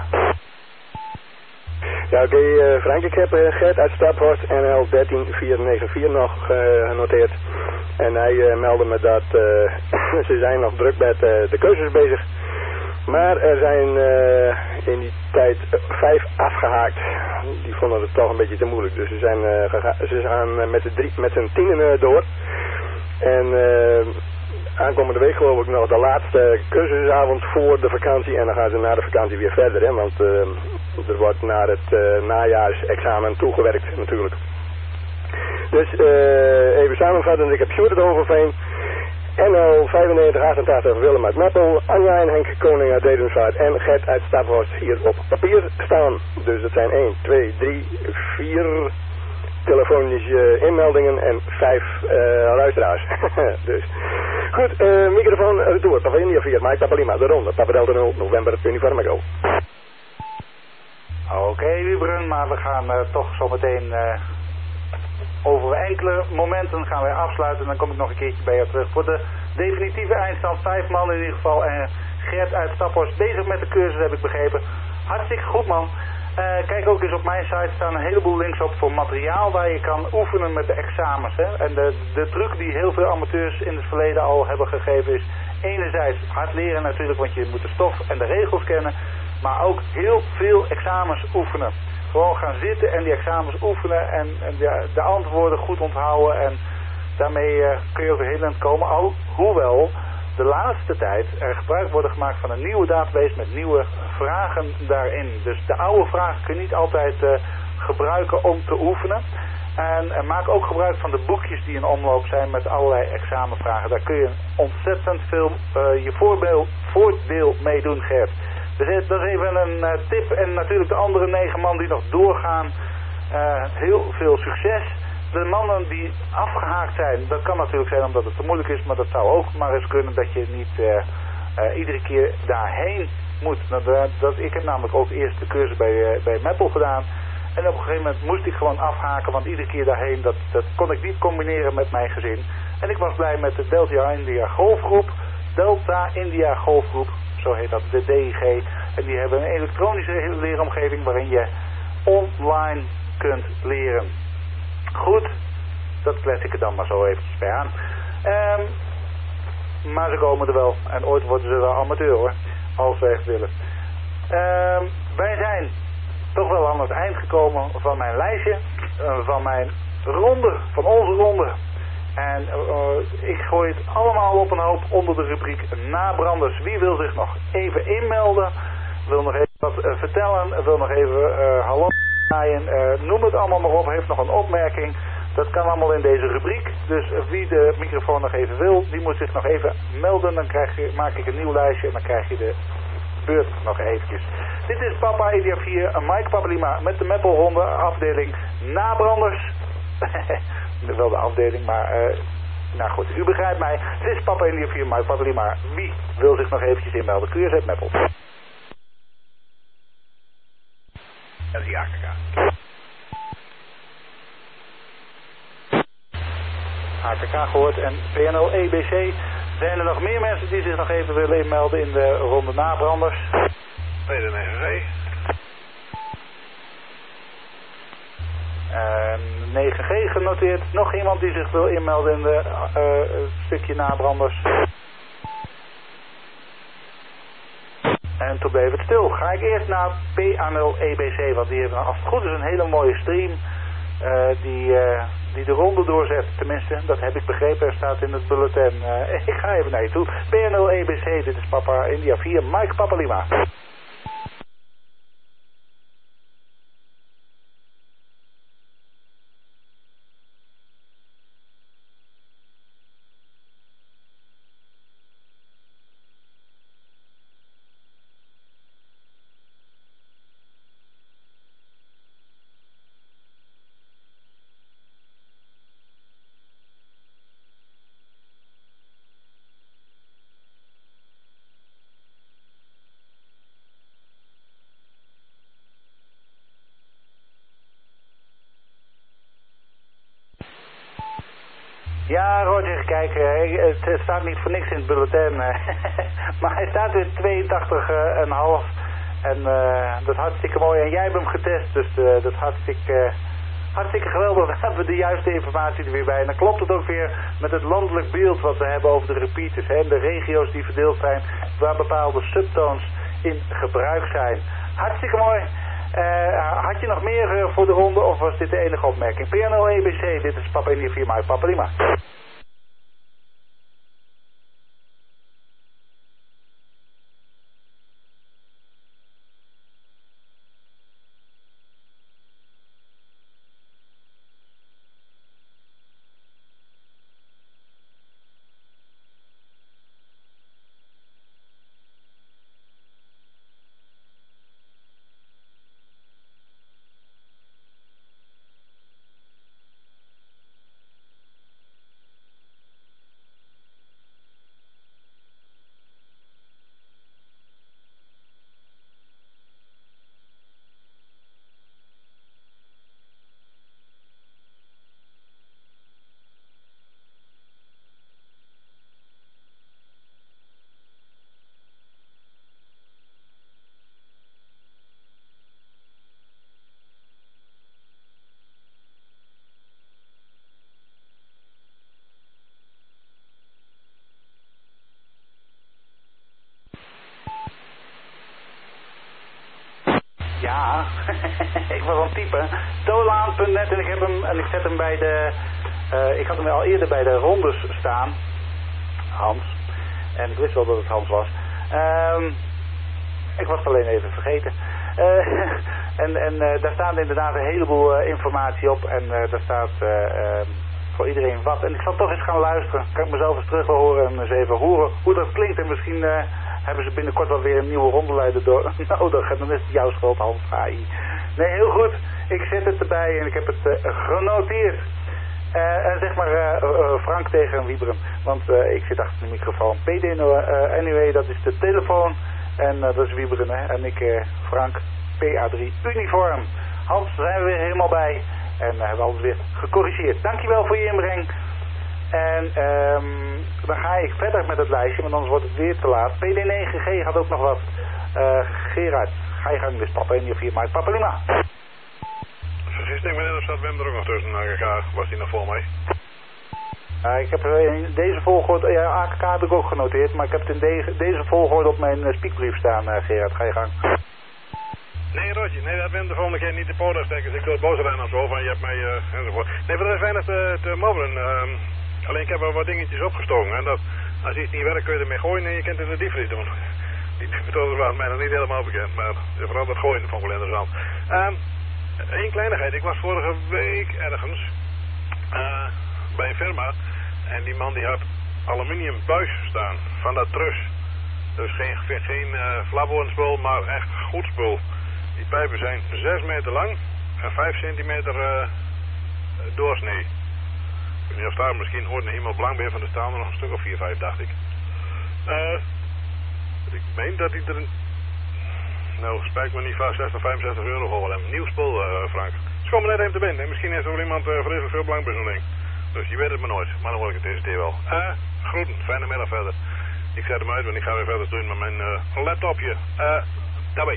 Ja, oké, Frank, ik heb Gert uit Staphorst NL 13494 nog genoteerd. En hij meldde me dat ze zijn nog druk met de keuzes bezig. Maar er zijn in die tijd 5 afgehaakt. Die vonden het toch een beetje te moeilijk. Dus ze gaan met z'n 10 door. En aankomende week geloof ik nog de laatste cursusavond voor de vakantie. En dan gaan ze na de vakantie weer verder. Hè, want er wordt naar het najaarsexamen toegewerkt natuurlijk. Dus even samenvatten. Ik heb Sjoerd uit Overveen. NL 9588 Willem uit Meppel, Anja en Henk Koning uit Dedemsvaart en Gert uit Staphorst hier op papier staan. Dus dat zijn 1, 2, 3, 4 telefonische inmeldingen en 5 luisteraars. Dus goed, microfoon retour. Papa India 4, Mike Papa Lima, de ronde. Papa Delta 0, November, Uniform Echo. Oké, Wieberen, maar we gaan toch zometeen over enkele momenten gaan wij afsluiten. En dan kom ik nog een keertje bij jou terug. Voor de definitieve eindstand 5 man in ieder geval. En Gert uit Staphorst bezig met de cursus, heb ik begrepen. Hartstikke goed, man. Kijk ook eens op mijn site, staan een heleboel links op voor materiaal waar je kan oefenen met de examens. Hè? En de truc die heel veel amateurs in het verleden al hebben gegeven is enerzijds hard leren natuurlijk, want je moet de stof en de regels kennen. Maar ook heel veel examens oefenen. Gewoon gaan zitten en die examens oefenen en de antwoorden goed onthouden. En daarmee kun je ook heel eind komen. Hoewel de laatste tijd er gebruik wordt gemaakt van een nieuwe database met nieuwe vragen daarin. Dus de oude vragen kun je niet altijd gebruiken om te oefenen. En maak ook gebruik van de boekjes die in omloop zijn met allerlei examenvragen. Daar kun je ontzettend veel je voordeel mee doen, Gert. Dus dat is even een tip. En natuurlijk de andere 9 man die nog doorgaan. Heel veel succes. De mannen die afgehaakt zijn, dat kan natuurlijk zijn omdat het te moeilijk is. Maar dat zou ook maar eens kunnen dat je niet iedere keer daarheen moet. Ik heb namelijk ook eerst de cursus bij Meppel gedaan. En op een gegeven moment moest ik gewoon afhaken. Want iedere keer daarheen, dat kon ik niet combineren met mijn gezin. En ik was blij met de Delta India Golfgroep. Delta India Golfgroep. Zo heet dat, de DIG. En die hebben een elektronische leeromgeving waarin je online kunt leren. Goed, dat klets ik er dan maar zo eventjes bij aan. Maar ze komen er wel. En ooit worden ze wel amateur hoor. Als we echt willen. Wij zijn toch wel aan het eind gekomen van mijn lijstje. Van mijn ronde. Van onze ronde. En ik gooi het allemaal op een hoop onder de rubriek nabranders. Wie wil zich nog even inmelden? Wil nog even wat vertellen? Wil nog even hallo draaien? Noem het allemaal maar op. Heeft nog een opmerking? Dat kan allemaal in deze rubriek. Dus wie de microfoon nog even wil, die moet zich nog even melden. Dan maak ik een nieuw lijstje en dan krijg je de beurt nog eventjes. Dit is Papa India 4, Mike Papalima met de Meppelronde afdeling nabranders. Wel de afdeling, maar nou goed, u begrijpt mij. Het is Papa India 4, Mike Papalima. Wie wil zich nog eventjes inmelden? QRZ Meppel. Dat is die AKK. AKK gehoord en PNL EBC. Zijn er nog meer mensen die zich nog even willen inmelden in de ronde nabranders? PD9G. 9G genoteerd. Nog iemand die zich wil inmelden in de stukje nabranders? En toen bleef het stil. Ga ik eerst naar PA0 EBC, want die hebben als het goed is een hele mooie stream die de ronde doorzet. Tenminste, dat heb ik begrepen. Er staat in het bulletin. Ik ga even naar je toe. PA0 EBC, dit is Papa India 4, Mike Papalima. Ja, Roger, kijk, het staat niet voor niks in het bulletin. Maar hij staat dus 82,5. En dat is hartstikke mooi. En jij hebt hem getest, dus dat is hartstikke geweldig. Dan hebben we de juiste informatie er weer bij. En dan klopt het ook weer met het landelijk beeld wat we hebben over de repeaters. Hè, de regio's die verdeeld zijn, waar bepaalde subtones in gebruik zijn. Hartstikke mooi. Had je nog meer voor de ronde of was dit de enige opmerking? PNL EBC, dit is Papa India 4, Mike Papalima. Ja, ik was aan het typen. Tolaan.net en ik heb hem en ik zet hem bij de... ik had hem al eerder bij de rondes staan. Hans. En ik wist wel dat het Hans was. Ik was het alleen even vergeten. En daar staat inderdaad een heleboel informatie op. En daar staat voor iedereen wat. En ik zal toch eens gaan luisteren. Kan ik mezelf eens terug horen en eens even horen hoe dat klinkt. En misschien hebben ze binnenkort wel weer een nieuwe rondeleider nodig. En dan is het jouw schuld, Hans AI. Nee, heel goed. Ik zet het erbij en ik heb het genoteerd. En zeg maar Frank tegen Wieberen. Want ik zit achter de microfoon. PD anyway, dat is de telefoon. En dat is Wieberen, hè. En ik, Frank, PA3 uniform. Hans, daar zijn we weer helemaal bij. En hebben we alles weer gecorrigeerd. Dankjewel voor je inbreng. En dan ga ik verder met het lijstje, want anders wordt het weer te laat. PD9G had ook nog wat. Gerard, ga je gang dus, Papa India 4, Mike Papalima. Ik denk meneer, er zat Wim er ook nog tussen. Was die nog voor mij? Ik heb in deze volgorde, ja, AKK heb ik ook genoteerd, maar ik heb het in deze volgorde op mijn spiekbrief staan, Gerard. Ga je gang. Nee, Roger, nee, dat Wim de volgende keer niet de poten steken. Dus ik doe het boos rennen of zo, van je hebt mij enzovoort. Nee, maar dat is weinig te mobbelen. Alleen ik heb er wat dingetjes opgestoken. En dat, als iets niet werkt kun je ermee gooien en je kunt het in de diepvries doen. Die methodes waren mij nog niet helemaal bekend, maar vooral dat gooien vond ik wel interessant. Eén kleinigheid, ik was vorige week ergens bij een firma en die man die had aluminium buis staan van dat trus. Dus geen flabberspul, maar echt goed spul. Die pijpen zijn 6 meter lang en 5 centimeter doorsnee. Ik weet niet of daar misschien ooit nog iemand belang bij van de staan, er nog een stuk of 4, 5 dacht ik. Ik meen dat hij er een... Nou, spijt me niet vast, 60, 65 euro voor wel hebben. Nieuw spul, Frank. Het is gewoon net even te binnen. Misschien heeft er wel iemand vreselijk veel belang bij zo'n ding. Dus je weet het maar nooit. Maar dan hoor ik het deze keer wel. Groeten, fijne middag verder. Ik zet hem uit, want ik ga weer verder doen met mijn laptopje. Daarbij.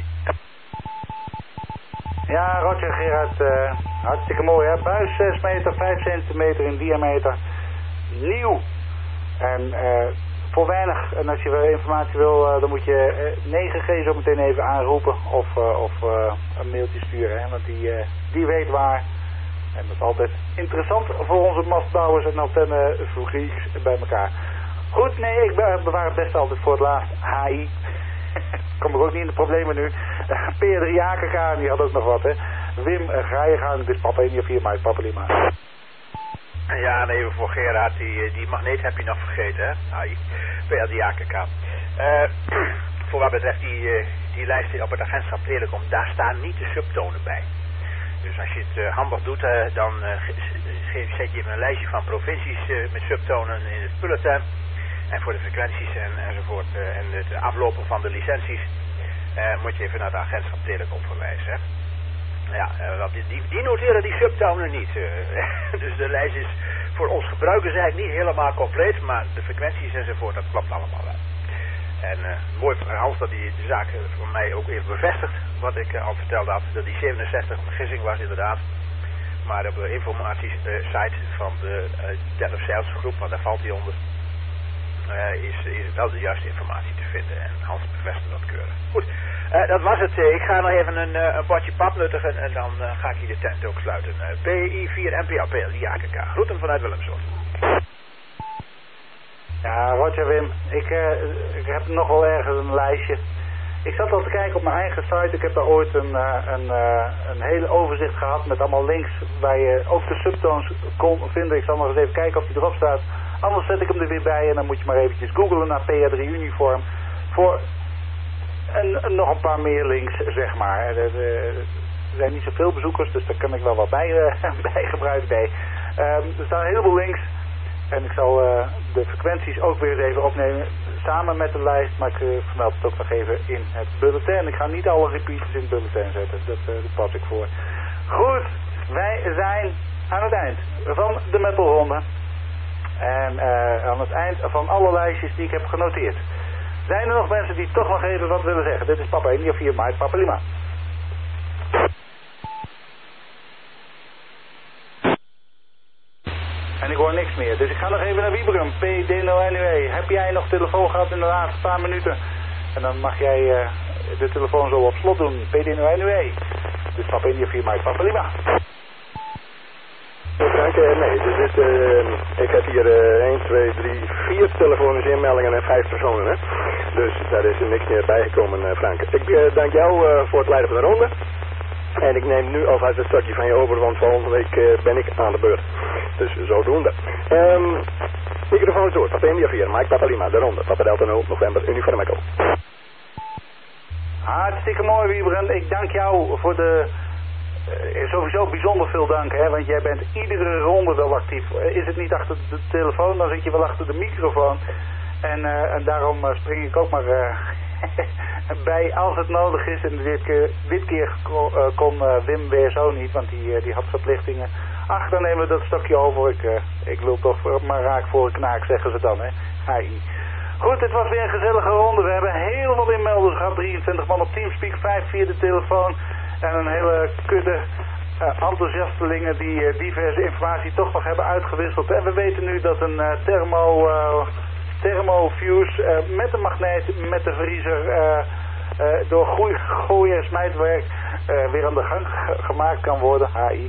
Ja, Roger, Gerard, hartstikke mooi, hè. Buis 6 meter, 5 centimeter in diameter. Nieuw. En voor weinig. En als je wel informatie wil, dan moet je 9G zo meteen even aanroepen. Of een mailtje sturen, hè. Want die weet waar. En dat is altijd interessant voor onze mastbouwers en antennevliegers bij elkaar. Goed, nee, ik bewaar het best altijd voor het laatst. HI. Kom ik ook niet in de problemen nu. P3 AKK, die had ook nog wat, hè. Wim, ga je gang. Dus papa 1 of 4 maart, papa Lima. Ja, en even voor Gerard, die magneet heb je nog vergeten, hè? HI. P3 AKK. Voor wat betreft die lijst op het agentschap Telecom, daar staan niet de subtonen bij. Dus als je het handig doet, dan zet je even een lijstje van provincies met subtonen in het bulletin. En voor de frequenties enzovoort en het aflopen van de licenties moet je even naar het agentschap Telecom verwijzen. Hè? Ja, die noteren die subtonen niet. Dus de lijst is voor ons gebruikers eigenlijk niet helemaal compleet, maar de frequenties enzovoort, dat klopt allemaal wel. En mooi van Hans dat hij de zaak voor mij ook even bevestigt. Wat ik al vertelde had, dat die 67 een gissing was inderdaad. Maar op de informatiesite van de Delft Sales groep, want daar valt hij onder, is wel de juiste informatie te vinden. En Hans bevestigt dat keurig. Goed, dat was het. Ik ga nog even een potje pap nuttigen en dan ga ik hier de tent ook sluiten. PI4 MPAP, die AKK. Groeten vanuit Willemshoek. Ja, Roger, Wim. Ik heb nog wel ergens een lijstje. Ik zat al te kijken op mijn eigen site. Ik heb daar ooit een hele overzicht gehad met allemaal links waar je ook de subtones kon vinden. Ik zal nog eens even kijken of die erop staat. Anders zet ik hem er weer bij en dan moet je maar eventjes googlen naar PA3 Uniform. Voor nog een paar meer links, zeg maar. Er zijn niet zoveel bezoekers, dus daar kan ik wel wat bij gebruiken bij. Er staan een heleboel links. En ik zal de frequenties ook weer eens even opnemen samen met de lijst, maar ik vermeld het ook nog even in het bulletin. Ik ga niet alle repeaters in het bulletin zetten, dat pas ik voor. Goed, wij zijn aan het eind van de metalronde. En aan het eind van alle lijstjes die ik heb genoteerd. Zijn er nog mensen die toch nog even wat willen zeggen? Dit is Papa 1 of 4 maart, Papa Lima. En ik hoor niks meer. Dus ik ga nog even naar Wiebrum. PD0NUE. Heb jij nog telefoon gehad in de laatste paar minuten? En dan mag jij de telefoon zo op slot doen. PD0NUE. Dus Papa 1 of 4 maart, Papa Lima. Nee, dus ik heb hier 1, 2, 3, 4 telefonische inmeldingen en 5 personen, hè. Dus daar is er niks meer bijgekomen, Frank. Ik dank jou voor het leiden van de ronde. En ik neem nu alvast een stukje van je over, want volgende week ben ik aan de beurt. Dus zodoende. Microfoon is door. Papa India 4, Mike Papa Lima, de ronde. Papa Delta 0, November, Uniform Echo. Hartstikke mooi, Wiebren. Ik dank jou voor de... sowieso bijzonder veel dank, hè, want jij bent iedere ronde wel actief. Is het niet achter de telefoon, dan zit je wel achter de microfoon. En daarom spring ik ook maar bij als het nodig is. En dit keer kon Wim weer zo niet, want die had verplichtingen. Ach, dan nemen we dat stokje over. Ik wil toch maar raak voor een knaak, zeggen ze dan, hè. HI. Goed, het was weer een gezellige ronde. We hebben heel veel inmelders gehad. 23 man op Teamspeak, 5 via de telefoon. En een hele kudde enthousiastelingen die diverse informatie toch nog hebben uitgewisseld. En we weten nu dat een thermofuse met een magneet, met de vriezer, door gooi- en smijtwerk weer aan de gang gemaakt kan worden, HI.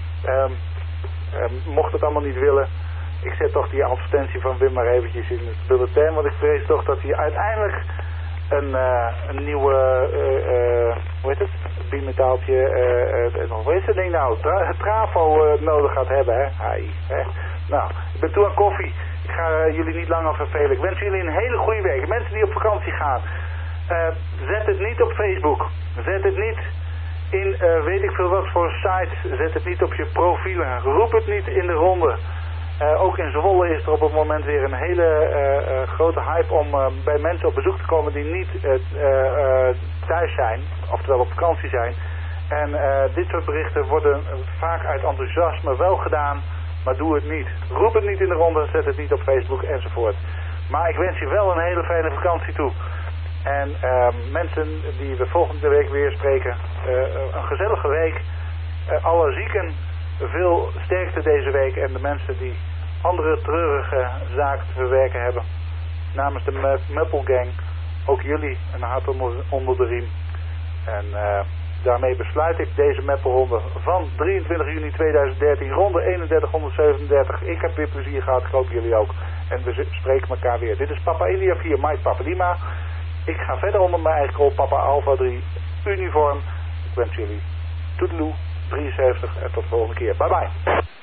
Mocht het allemaal niet willen, ik zet toch die advertentie van Wim maar eventjes in het bulletin, want ik vrees toch dat hij uiteindelijk een nieuwe, hoe heet het, bimetaaltje, hoe is het ding nou, trafo nodig gaat hebben, hè, HI. Hè? Nou, ik ben toe aan koffie. Ik ga jullie niet langer vervelen. Ik wens jullie een hele goede week. Mensen die op vakantie gaan, zet het niet op Facebook. Zet het niet in weet ik veel wat voor sites. Zet het niet op je profielen. Roep het niet in de ronde. Ook in Zwolle is er op het moment weer een hele grote hype om bij mensen op bezoek te komen die niet thuis zijn, oftewel op vakantie zijn. En dit soort berichten worden vaak uit enthousiasme wel gedaan, maar doe het niet. Roep het niet in de ronde, zet het niet op Facebook enzovoort. Maar ik wens je wel een hele fijne vakantie toe. En mensen die we volgende week weer spreken, een gezellige week. Alle zieken, veel sterkte deze week. En de mensen die andere treurige zaken te verwerken hebben. Namens de Meppel Gang, ook jullie een hart onder de riem. En daarmee besluit ik deze Meppelronde van 23 juni 2013, ronde 3137. Ik heb weer plezier gehad, ik hoop jullie ook. En we spreken elkaar weer. Dit is Papa India 4, Mike Papa Lima. Ik ga verder onder mijn eigen rol, Papa Alpha 3 uniform. Ik wens jullie toedeloe 73 en tot de volgende keer. Bye bye.